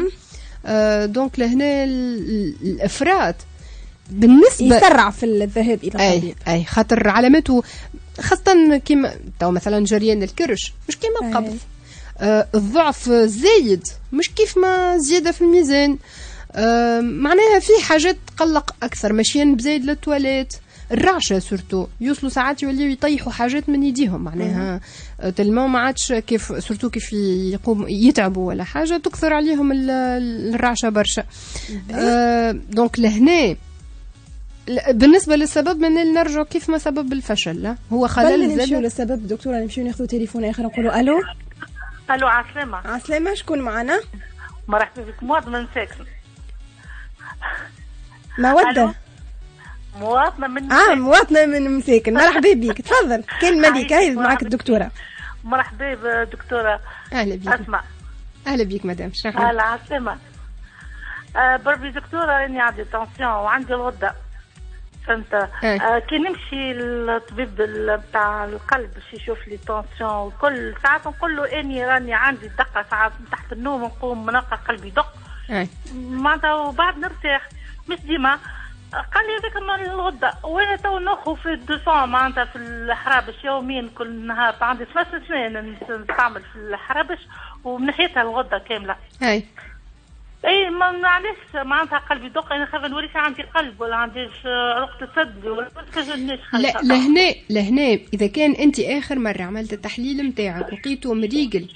دونك لهنا الافراط بالنسبه يسرع في الذهاب الى الطبيب. اي اي خاطر علامته خاصة كيما تو مثلا جريان الكرش مش كيما القبض، آه الضعف زايد مش كيف ما زيادة في الميزان، آه معناها في حاجات تقلق أكثر، ماشيين بزايد للتواليت، الرعشة سورتو يوصلوا ساعات يوليو يطيحوا حاجات من يديهم، معناها تلمو ما عادش كيف سورتو كيف يقوم يتعبوا ولا حاجة تكثر عليهم الرعشة برشا. آه دونك لهنا بالنسبة للسبب من نرجع كيف ما سبب الفشل، لا هو خلل. نمشيو للسبب دكتورة، نمشيو ناخذ تليفون آخر نقولوا ألو. ألو عسلامة. عسلامة، شكون معنا؟ مرحبا بك، مواطنة من ساكن. مودة. مواطنة من مساكن. اه مواطنة من مساكن، مرحبا بك، تفضل. كان مليكة هاي معك الدكتورة. مرحبا بدكتورة. أهلا بك. أسمع. أهلا بك مدام، شنو أهلا عسلامة. آه بربي دكتورة، إني عندي تنسيون وعندي الغدة فهمت. آه كي نمشي للطبيب بتاع القلب باش يشوف لي طونسيون وكل ساعات نقول له اني راني عندي دقه ساعات تحت النوم نقوم نلقى قلبي يدق معناتها وبعد نرتاح مش ديما. قال لي هذاك من الغده وانا تو ناخذ في دوسون معناتها في الحرابش يوميا كل نهار عندي ثلاث سنين نستعمل في الحرابش ومن ناحيتها الغده كامله. اي اي ما معليش معناتها قلبي يدق انا خايفه نوريش عندي قلب ولا عنديش رقده صدري ولا ما تسجلنيش. لا لهنا لهنا اذا كان انت اخر مره عملت التحليل نتاعك لقيته مريقل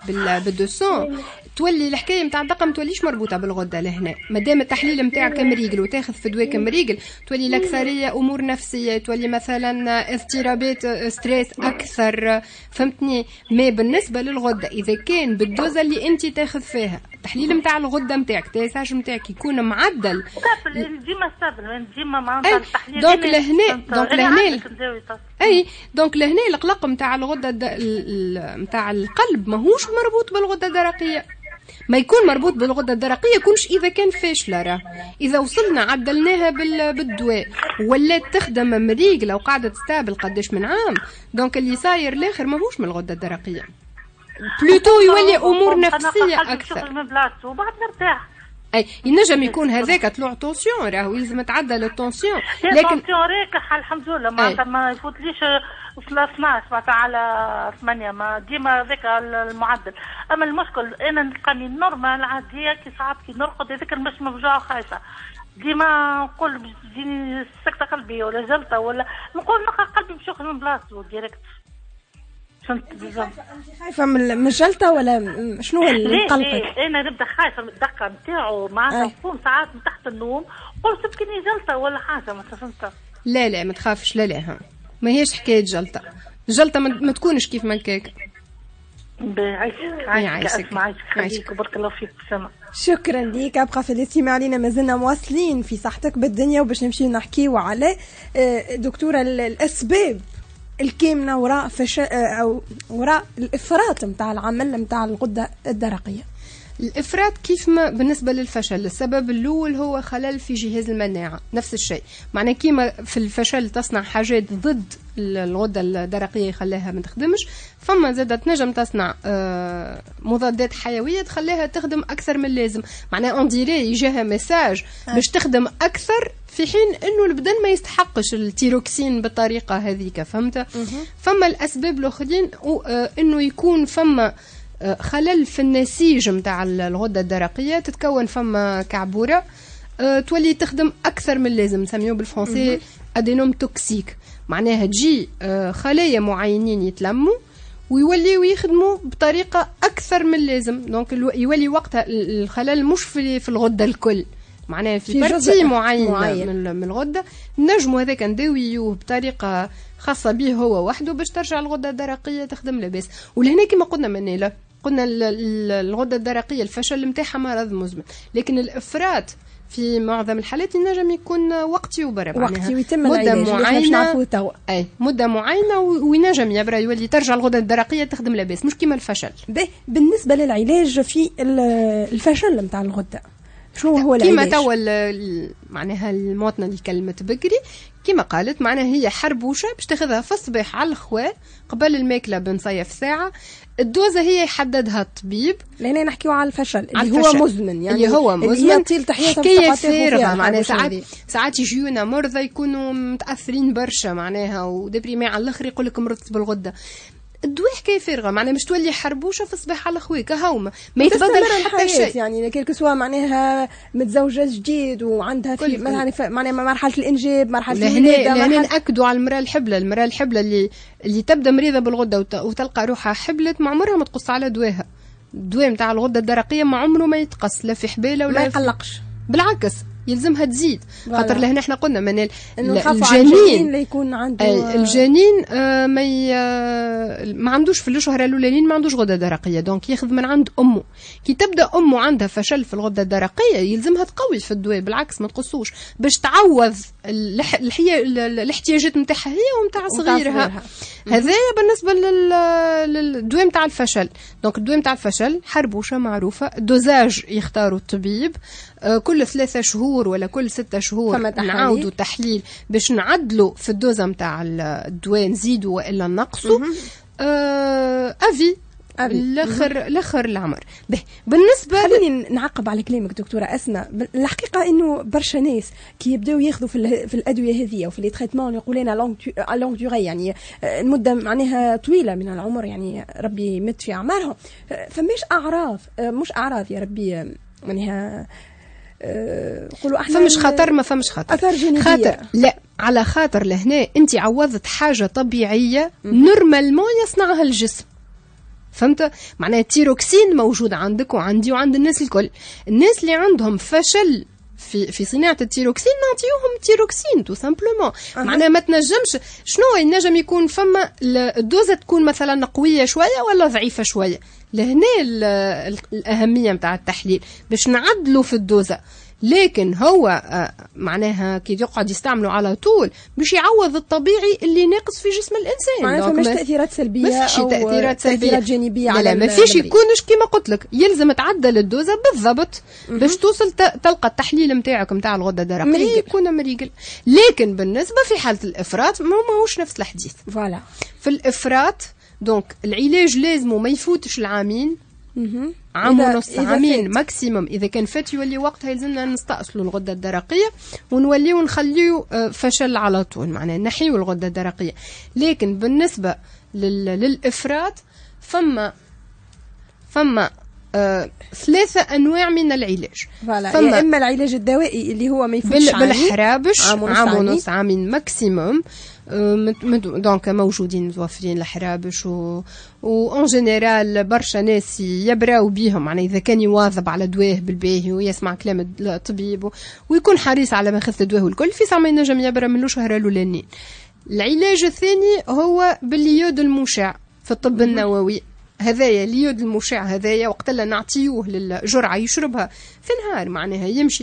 بالدوسون تولي الحكايه نتاع الدقه ما توليش مربوطه بالغده لهنا. ما دام التحليل نتاعك مريقل وتاخذ في دواء مريقل تولي الاكثريه امور نفسيه، تولي مثلا اضطرابات ستريس اكثر، فهمتني؟ ما بالنسبه للغده اذا كان بالدوزه اللي انت تاخذ فيها التحليل نتاع الغده نتاعك تيساج نتاعك يكون معدل ديما ستابل ديما معناتها التحليل دونك لهنا دونك لهنا اي دونك لهنا القلق نتاع الغده نتاع القلب ماهوش مربوط بالغده الدرقيه. ما يكون مربوط بالغده الدرقيه يكونش اذا كان فاشله راه اذا وصلنا عدلناها بالدواء ولات تخدم مريقله وقاعده تستابل قداش من عام دونك اللي صاير الاخر ماهوش من الغده الدرقيه بلوتو يولي امور نفسيه اكثر وبعد نرتاح. اي ينجم يكون هذاك طلوع طونسيون راهو لازم تعدل الطونسيون لكن طونسيون راكح الحمد لله معناتها ما يفوتليش وصل اثناش معناتها على ثمانية ما ديما ذاك المعدل. اما المشكل انا نلقاني نورمال عاديه كي ساعات كي نرقد هذاك مش مفجوعه خايفه ديما نقول تجيني سكته قلبيه ولا جلطه ولا نقول نلقى قلبي مش ياخذ من بلاصتو ديريكت. فهمت بالضبط. خايفه من الجلطه ولا شنو اللي قلقك؟ انا نبدا خايفه من الدقه نتاعو معناتها نقوم ساعات من تحت النوم قلت يمكن جلطه ولا حاجه ما فهمت. لا لا ما تخافش لا لا ها ما هيش حكايه جلطه. الجلطه ما تكونش كيف ما كيك. بعيشك عايشك عايشك بارك الله فيك سما. شكرا ليك ابقى في الاستماع علينا مازلنا مواصلين في صحتك بالدنيا وباش نمشي نحكيو على دكتوره الاسباب الكامنه وراء فش او وراء الافراط نتاع العمل نتاع الغده الدرقيه. الافراط كيف ما بالنسبه للفشل السبب الاول هو خلل في جهاز المناعه نفس الشيء معناه كيما في الفشل تصنع حاجات ضد الغده الدرقيه يخليها ما تخدمش فما زادت تنجم تصنع مضادات حيويه تخليها تخدم اكثر من اللازم معناه اون ديري يجيها ميساج باش تخدم اكثر في حين انه البدن ما يستحقش التيروكسين بالطريقه هذيك فهمت. فما الاسباب الاخرين انه يكون فما خلل في النسيج نتاع الغده الدرقيه تتكون فما كعبوره أه تولي تخدم اكثر من اللازم نسميوه بالفرنسي ادينوم توكسيك معناها تجي أه خلايا معينين يتلموا ويوليوا يخدموا بطريقه اكثر من اللازم دونك يولي وقتها الخلل مش في في الغده الكل معناها في, في بارتي معينه معين. من, من الغده نجموا هذاك نداويوه بطريقه خاصه به هو وحده باش ترجع الغده الدرقيه تخدم لاباس. ولهنا كما قلنا منيله قلنا الغده الدرقيه الفشل نتاعها مرض مزمن لكن الافراط في معظم الحالات ينجم يكون وقتي وبرا وقتي ويتم العلاج اللي نعرفوه توا اي مده معينه وينجم يبرا يولي ترجع الغده الدرقيه تخدم لاباس مش كيما الفشل. بالنسبه للعلاج في الفشل نتاع الغده شنو هو العلاج؟ كيما توا معناها المواطنه اللي كلمت بكري كيما قالت معناها هي حربوشه باش تاخذها في الصباح على الخوا قبل الماكله بنصيف ساعه. الدوزه هي يحددها الطبيب لهنا نحكيو على الفشل اللي على الفشل. هو مزمن يعني اللي هو مزمن اللي طيل تحياتها حكايه فارغه معناها ساعات ساعات يجيونا مرضى يكونوا متاثرين برشا معناها ودبريمي على الاخر يقول لك مرضت بالغده الدواء حكايه فارغه معناها مش تولي حربوشه في الصباح على خويك هاومه ما يتبدل حتى شيء يعني كيلك سوا معناها متزوجه جديد وعندها في معناها معناها مرحله الانجاب مرحله الولاده لهنا ناكدوا على المراه الحبله المراه الحبله اللي اللي تبدا مريضه بالغده وتلقى روحها حبلت ما عمرها ما تقص على دواها الدواء نتاع الغده الدرقيه ما عمره ما يتقص لا في حباله ولا ما يقلقش بالعكس يلزمها تزيد خاطر لهنا احنا قلنا من الجنين اللي يكون عنده الجنين آه ما آه ما عندوش في الشهر الاولانيين ما عندوش غده درقيه دونك ياخذ من عند امه كي تبدا امه عندها فشل في الغده الدرقيه يلزمها تقوي في الدواء بالعكس ما تقصوش باش تعوض الاحتياجات نتاعها هي ونتاع صغيرها. هذايا بالنسبه للدواء نتاع الفشل دونك الدواء نتاع الفشل حربوشه معروفه دوزاج يختاروا الطبيب آه كل ثلاثة شهور شهور ولا كل ستة شهور نعاودوا تحليل باش نعدلوا في الدوزة متاع الدواء نزيدوا وإلا نقصوا. آه أفي الاخر الاخر العمر. به بالنسبه خليني نعقب على كلامك دكتوره اسماء. الحقيقه انه برشا ناس كي يبداو ياخذوا في, في الادويه هذه وفي لي تريتمون يقولوا لنا لونغ دوري يعني المده معناها طويله من العمر يعني ربي يمد في اعمارهم. فماش اعراض مش اعراض يا ربي معناها نقولوا احنا فمش خطر ما فمش خطر اثار جانبيه خاطر لا على خاطر لهنا انت عوضت حاجه طبيعيه نورمالمون يصنعها الجسم. فهمت معناها التيروكسين موجود عندك وعندي وعند الناس الكل. الناس اللي عندهم فشل في في صناعه التيروكسين نعطيوهم تيروكسين تو سامبلومون. أه. معناها ما تنجمش شنو ينجم يكون فما الدوزه تكون مثلا قويه شويه ولا ضعيفه شويه. لهنا الاهميه نتاع التحليل باش نعدلوا في الدوزه. لكن هو معناها كي يقعد يستعملوا على طول باش يعوض الطبيعي اللي ناقص في جسم الانسان. معناتها مش تاثيرات سلبيه ما فيش تاثيرات سلبيه تأثيرات جانبيه على لا ما فيش يكونش كما قلت لك يلزم تعدل الدوزه بالضبط باش توصل تلقى التحليل نتاعك نتاع الغده الدرقيه يكون مريقل. لكن بالنسبه في حاله الافراط ما ماهوش نفس الحديث. فوالا في الافراط دونك العلاج لازم ما يفوتش العامين. عام ونص عامين ماكسيموم. اذا كان فات يولي وقتها يلزمنا نستأصلوا الغده الدرقيه ونوليو نخليو فشل على طول معناه نحيو الغده الدرقيه. لكن بالنسبه للافراط فما فما آه ثلاثه انواع من العلاج. فما اما العلاج الدوائي اللي هو ما يفوتش بالحرابش عام ونص عامين ماكسيموم. دونك موجودين متوفرين الحرابش و اون جينيرال برشا ناس يبراو بيهم معناها اذا كان يواظب على دواه بالباهي ويسمع كلام الطبيب ويكون حريص على ما خذ الدواه والكل في ساعه ما ينجم يبرا من الشهر الاولاني. العلاج الثاني هو باليود المشع في الطب النووي. هذايا اليود المشع هذايا وقت اللي نعطيوه للجرعه يشربها في نهار معناها يمشي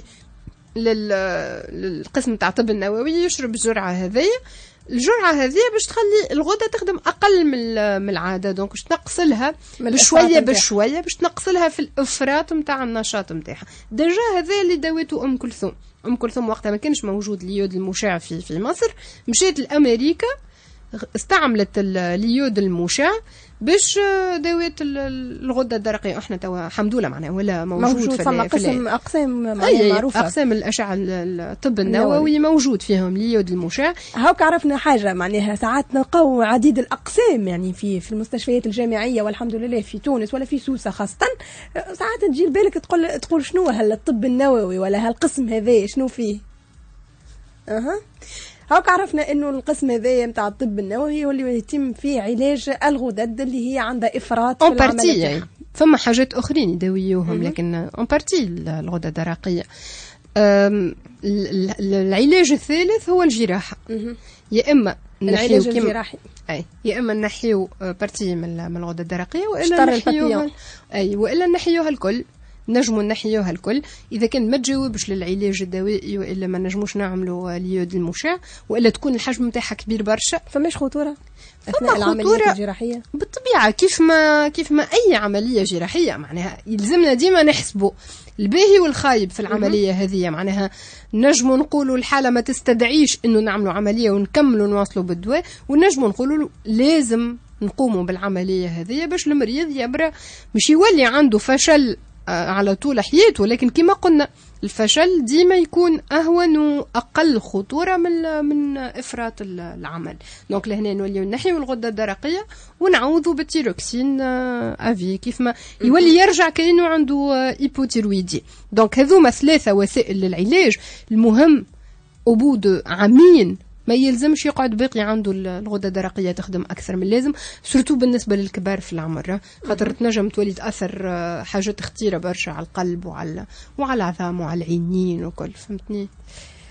للقسم تاع الطب النووي يشرب الجرعه هذايا. الجرعه هذه باش تخلي الغده تخدم اقل من العاده دونك باش تنقصلها بشويه بشويه باش تنقصلها في الافراط نتاع النشاط نتاعها. ديجا هذا اللي داوته ام كلثوم. ام كلثوم وقتها ما كانش موجود اليود المشع في في مصر مشيت لامريكا استعملت اليود المشع باش داوات الغده الدرقيه. احنا توا الحمد لله معناها ولا موجود, موجود في قسم اقسام معروفه اقسام الاشعه الطب النووي موجود فيهم اليود المشع. هاك عرفنا حاجه معناها ساعات نلقاو عديد الاقسام يعني في في المستشفيات الجامعيه والحمد لله في تونس ولا في سوسه خاصه. ساعات تجي بالك تقول تقول شنو هل الطب النووي ولا هالقسم هذا شنو فيه. اها هاك عرفنا انه القسم هذايا نتاع الطب النووي واللي يتم فيه علاج الغدد اللي هي عندها افراط في العمليه يعني. فما حاجات اخرين يداويوهم لكن اون بارتي الغده الدرقيه. العلاج الثالث هو الجراحه. يا اما العلاج الجراحي اي يا اما نحيو بارتي من الغده الدرقيه والا نحيوها اي والا نحيوها الكل. نجموا نحيوها الكل اذا كان ما تجاوبش للعلاج الدوائي والا ما نجموش نعملوا اليود المشع والا تكون الحجم نتاعها كبير برشا. فماش خطوره اثناء العمليه الجراحيه بالطبيعه كيف ما كيف ما اي عمليه جراحيه معناها يلزمنا ديما نحسبوا الباهي والخايب في العمليه هذه. معناها نجموا نقولوا الحاله ما تستدعيش انه نعملوا عمليه ونكملوا نواصلوا بالدواء ونجموا نقولوا لازم نقوموا بالعمليه هذه باش المريض يبرى مش يولي عنده فشل على طول حياته. لكن كما قلنا الفشل ديما يكون اهون واقل خطوره من من افراط العمل. دونك لهنا نوليو نحيو الغده الدرقيه ونعوضوا بالتيروكسين افي كيف ما يولي يرجع كانه عنده هيبوتيرويدي. دونك هذوما ثلاثه وسائل للعلاج. المهم أبود عامين ما يلزمش يقعد باقي عنده الغده الدرقيه تخدم اكثر من اللازم سورتو بالنسبه للكبار في العمر خاطر تنجم تولي تاثر حاجات خطيره برشا على القلب وعلى وعلى العظام وعلى العينين وكل. فهمتني؟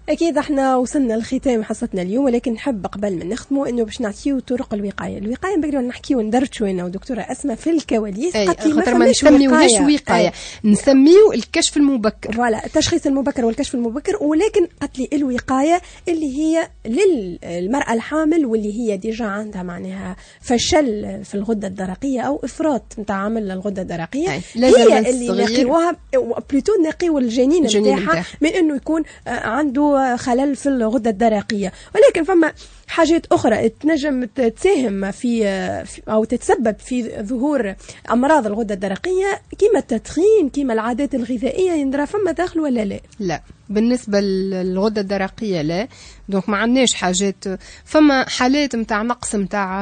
اكيد احنا وصلنا لختام حصتنا اليوم، ولكن نحب قبل ما نختموا انه باش نعطيو طرق الوقايه. الوقايه بقدروا نحكيو ندرجوا انا ودكتوره اسماء في الكواليس، خاطر ما نسميوهاش وقايه، نسميو الكشف المبكر. فوالا التشخيص المبكر والكشف المبكر. ولكن قالت لي الوقايه اللي هي للمراه الحامل واللي هي ديجا عندها معناها فشل في الغده الدرقيه او افراط نتاع عمل الغده الدرقيه، هي اللي نقيوها بلوتو نقيو الجنين نتاعها من انه يكون عنده خلل في الغدة الدرقية. ولكن فما حاجات أخرى تنجم تساهم في أو تتسبب في ظهور أمراض الغدة الدرقية كما التدخين كما العادات الغذائية. يندرى فما داخل ولا لا؟ لا، بالنسبة للغدة الدرقية لا. دونك ما عندناش حاجات. فما حالات متاع نقص متاع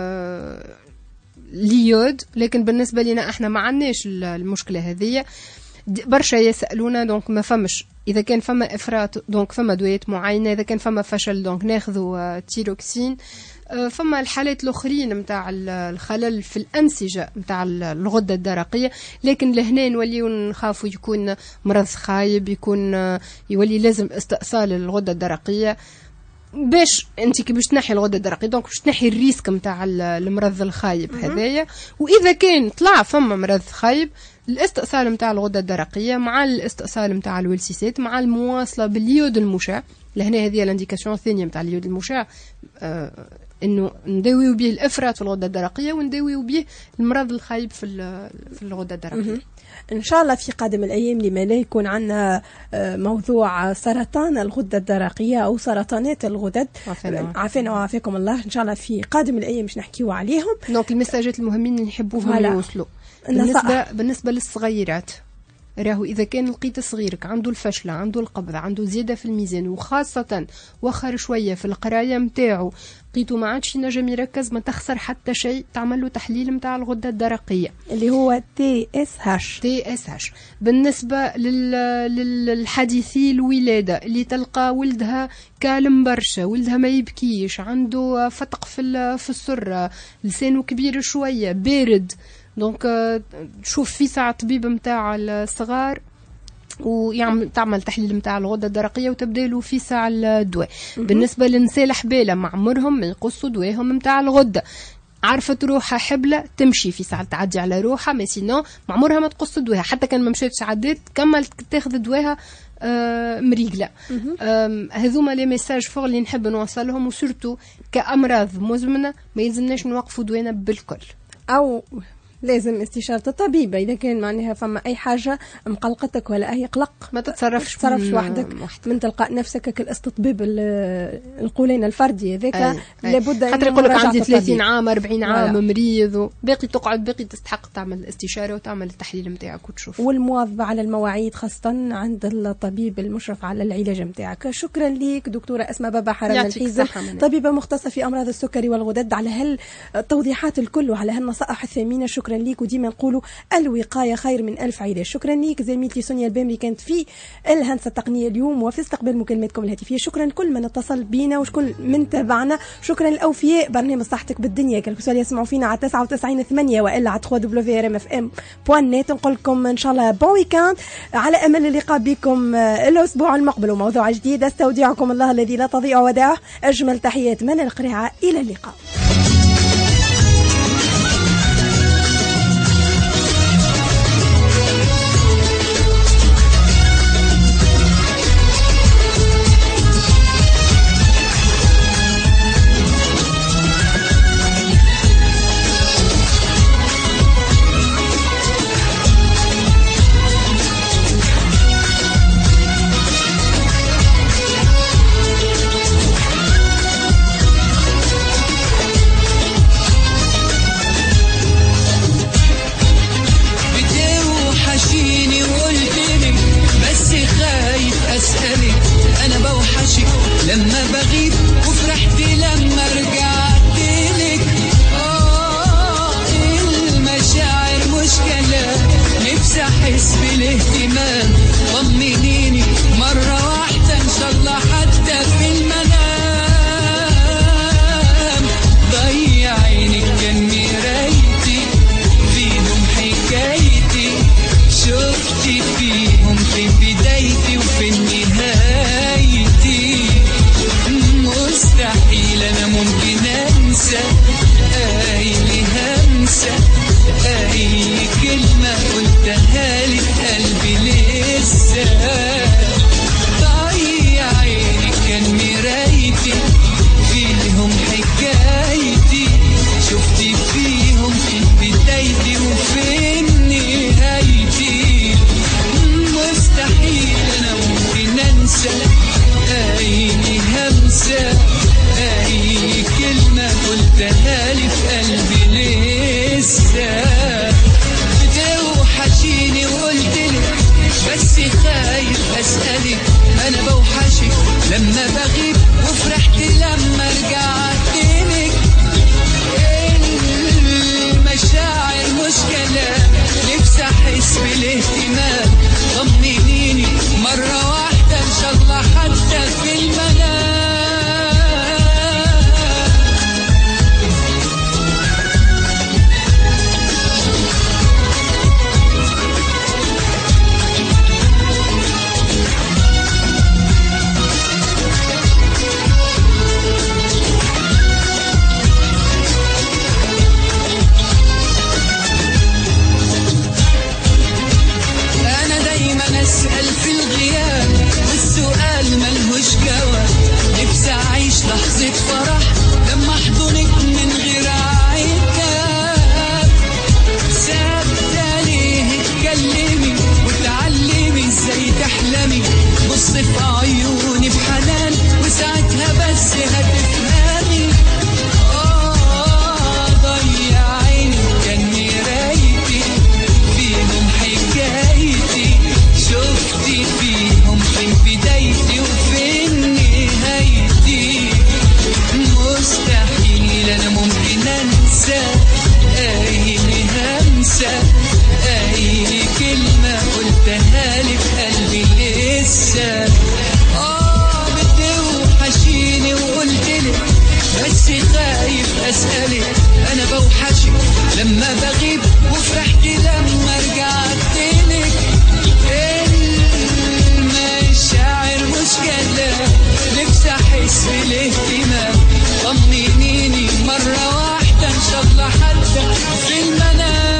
اليود، لكن بالنسبة لنا احنا ما عندناش المشكلة هذه. برشا يسألونا دونك ما فمش إذا كان فما إفراط دونك فما دويات معينة، إذا كان فما فشل دونك ناخذوا تيروكسين. فما الحالات الأخرين متاع الخلل في الأنسجة متاع الغدة الدرقية، لكن لهنا نوليو نخافوا يكون مرض خايب، يكون يولي لازم استئصال الغدة الدرقية باش انت كي باش تنحي الغده الدرقيه دونك باش تنحي الريسك نتاع المرض الخايب هذايا. واذا كان طلع فما مرض خايب، الاستئصال نتاع الغده الدرقيه مع الاستئصال نتاع الولسيسات مع المواصله باليود المشع. لهنا هذه الانديكاسيون الثانيه نتاع اليود المشع، آه انه نداويو به الافراط في الغده الدرقيه ونداويو به المرض الخايب في في الغده الدرقيه. ان شاء الله في قادم الايام لما لا يكون عندنا موضوع سرطان الغده الدرقيه او سرطانات الغدد، عافانا وعافاكم الله. ان شاء الله في قادم الايام باش نحكيو عليهم. دونك المساجات المهمين اللي نحبوهم يوصلوا. بالنسبه بالنسبه للصغيرات، راهو إذا كان لقيت صغيرك عنده الفشلة، عنده القبض، عنده زيادة في الميزان، وخاصة وخر شوية في القراية متاعه، لقيتو ما عادش ينجم يركز، ما تخسر حتى شيء، تعمل له تحليل متاع الغدة الدرقية اللي هو تي اس هاش. تي اس هاش. بالنسبة للحديثي الولادة اللي تلقى ولدها كالم برشا، ولدها ما يبكيش، عنده فتق في في السرة، لسانه كبير شوية، بارد، دونك تشوف في ساعة طبيب متاع الصغار ويعمل تعمل تحليل متاع الغدة الدرقية وتبدا له في ساعة الدواء. بالنسبة للنساء الحبالة مع عمرهم ما يقصوا دواهم متاع الغدة، عرفت روحها حبلة تمشي في ساعة تعدي على روحها، ما سينو مع عمرها ما تقص دواها، حتى كان ما مشاتش عدات كمل تاخذ دواها آه مريقلة. هذوما لي ميساج فور اللي نحب نوصلهم، وسورتو كأمراض مزمنة ما يلزمناش نوقفوا دوانا بالكل، أو لازم استشارة الطبيب إذا كان معناها فما أي حاجة مقلقتك ولا أي قلق. ما تتصرفش تتصرفش وحدك من تلقاء نفسك كالاستطباب القولين الفردي هذاك لابد. خاطر يقول لك عندي ثلاثين عام أربعين عام مريض، باقي تقعد باقي تستحق تعمل الاستشارة وتعمل التحليل متاعك وتشوف. والمواظبة على المواعيد خاصة عند الطبيب المشرف على العلاج متاعك. شكرا لك دكتورة أسماء بابا حرام الحيزة، طبيبة مختصة في أمراض السكري والغدد، على هالتوضيحات الكل وعلى هالنصائح الثمينة. شكرا ليك، وديما نقولوا الوقاية خير من ألف علاج. شكرا ليك زميلتي سونيا البامري كانت في الهندسة التقنية اليوم وفي استقبال مكالماتكم الهاتفية. شكرا لكل من اتصل بينا وكل من تابعنا. شكرا للأوفياء برنامج صحتك بالدنيا كالكسول يسمعوا فينا على تسعة وتسعين ثمانية وإلا على دبليو دبليو ار ام اف ام بوان نت. نقول لكم إن شاء الله بون ويكاند، على أمل اللقاء بكم الأسبوع المقبل وموضوع جديد. استودعكم الله الذي لا تضيع ودائعه. أجمل تحيات من القريعة، إلى اللقاء. لما بغيب وفرحتي لما رجعت لك. آه المشاعر مش كلام، نفسي أحس بالاهتمام. طمنيني مرة واحدة إن شاء الله حتى في المنام. ضيع عينك كان مرايتي فيهم حكايتي، شفتي فيهم في بدايتي وفي نهايتي. همسة عيني همسة أي كلمة قلتها لي في قلبي لسه بتوحشيني وقلتلك بس خايف أسألك أنا بوحشك لما بغيب وفرحت لما رجعتلك المشاعر مش كلام نفسي أحس بالاهتمام طمنيني مرة واحدة إن شاء الله حتى في المنام أسأل في الغياب والسؤال ملهوش جواب نفسي أعيش لحظة فرح لما أحضنك من غير عتاب ثابتة ليه تكلمي وتعلمي ازاي تحلمي بص في عيوني بحنان وساعتها بس هتفهمي آه ضيع عيني كان مرايتي فيهم حكايتي شفتي فيهم فين بدايتي وفين نهايتي مستحيل انا ممكن انسى اي همسة اي كلمة قلتها لي في قلبي لسه اه بتوحشيني وقلتلك بس خايف اسألك انا بوحشك لما بغيب وفرحت لما رجعتلك المشاعر مش كلام نفسي احس بالاهتمام طمنيني مرة واحدة ان شاء الله حتى في المنام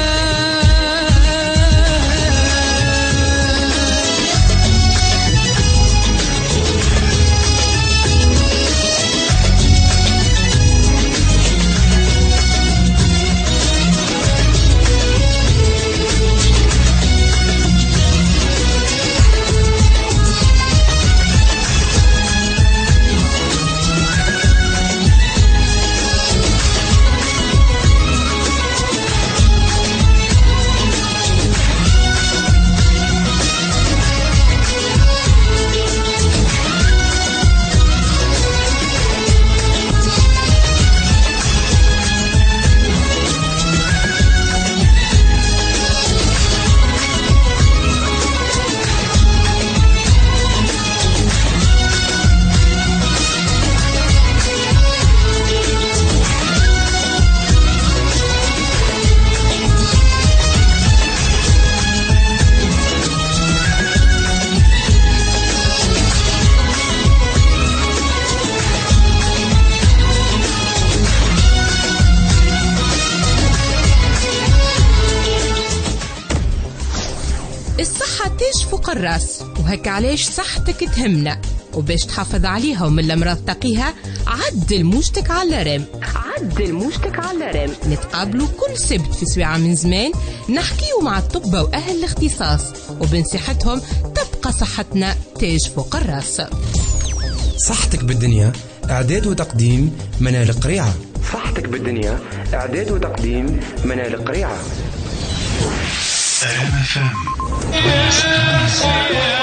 الراس وهك علاش صحتك تهمنا وباش تحافظ عليها ومن الأمراض تقيها عدل موجتك على الرم عدل موجتك على الرم نتقابلوا كل سبت في سويعة من زمان نحكيو مع الطبة وأهل الاختصاص وبنصيحتهم تبقى صحتنا تاج فوق الراس. صحتك بالدنيا إعداد وتقديم منال قريعة. صحتك بالدنيا إعداد وتقديم منال قريعة.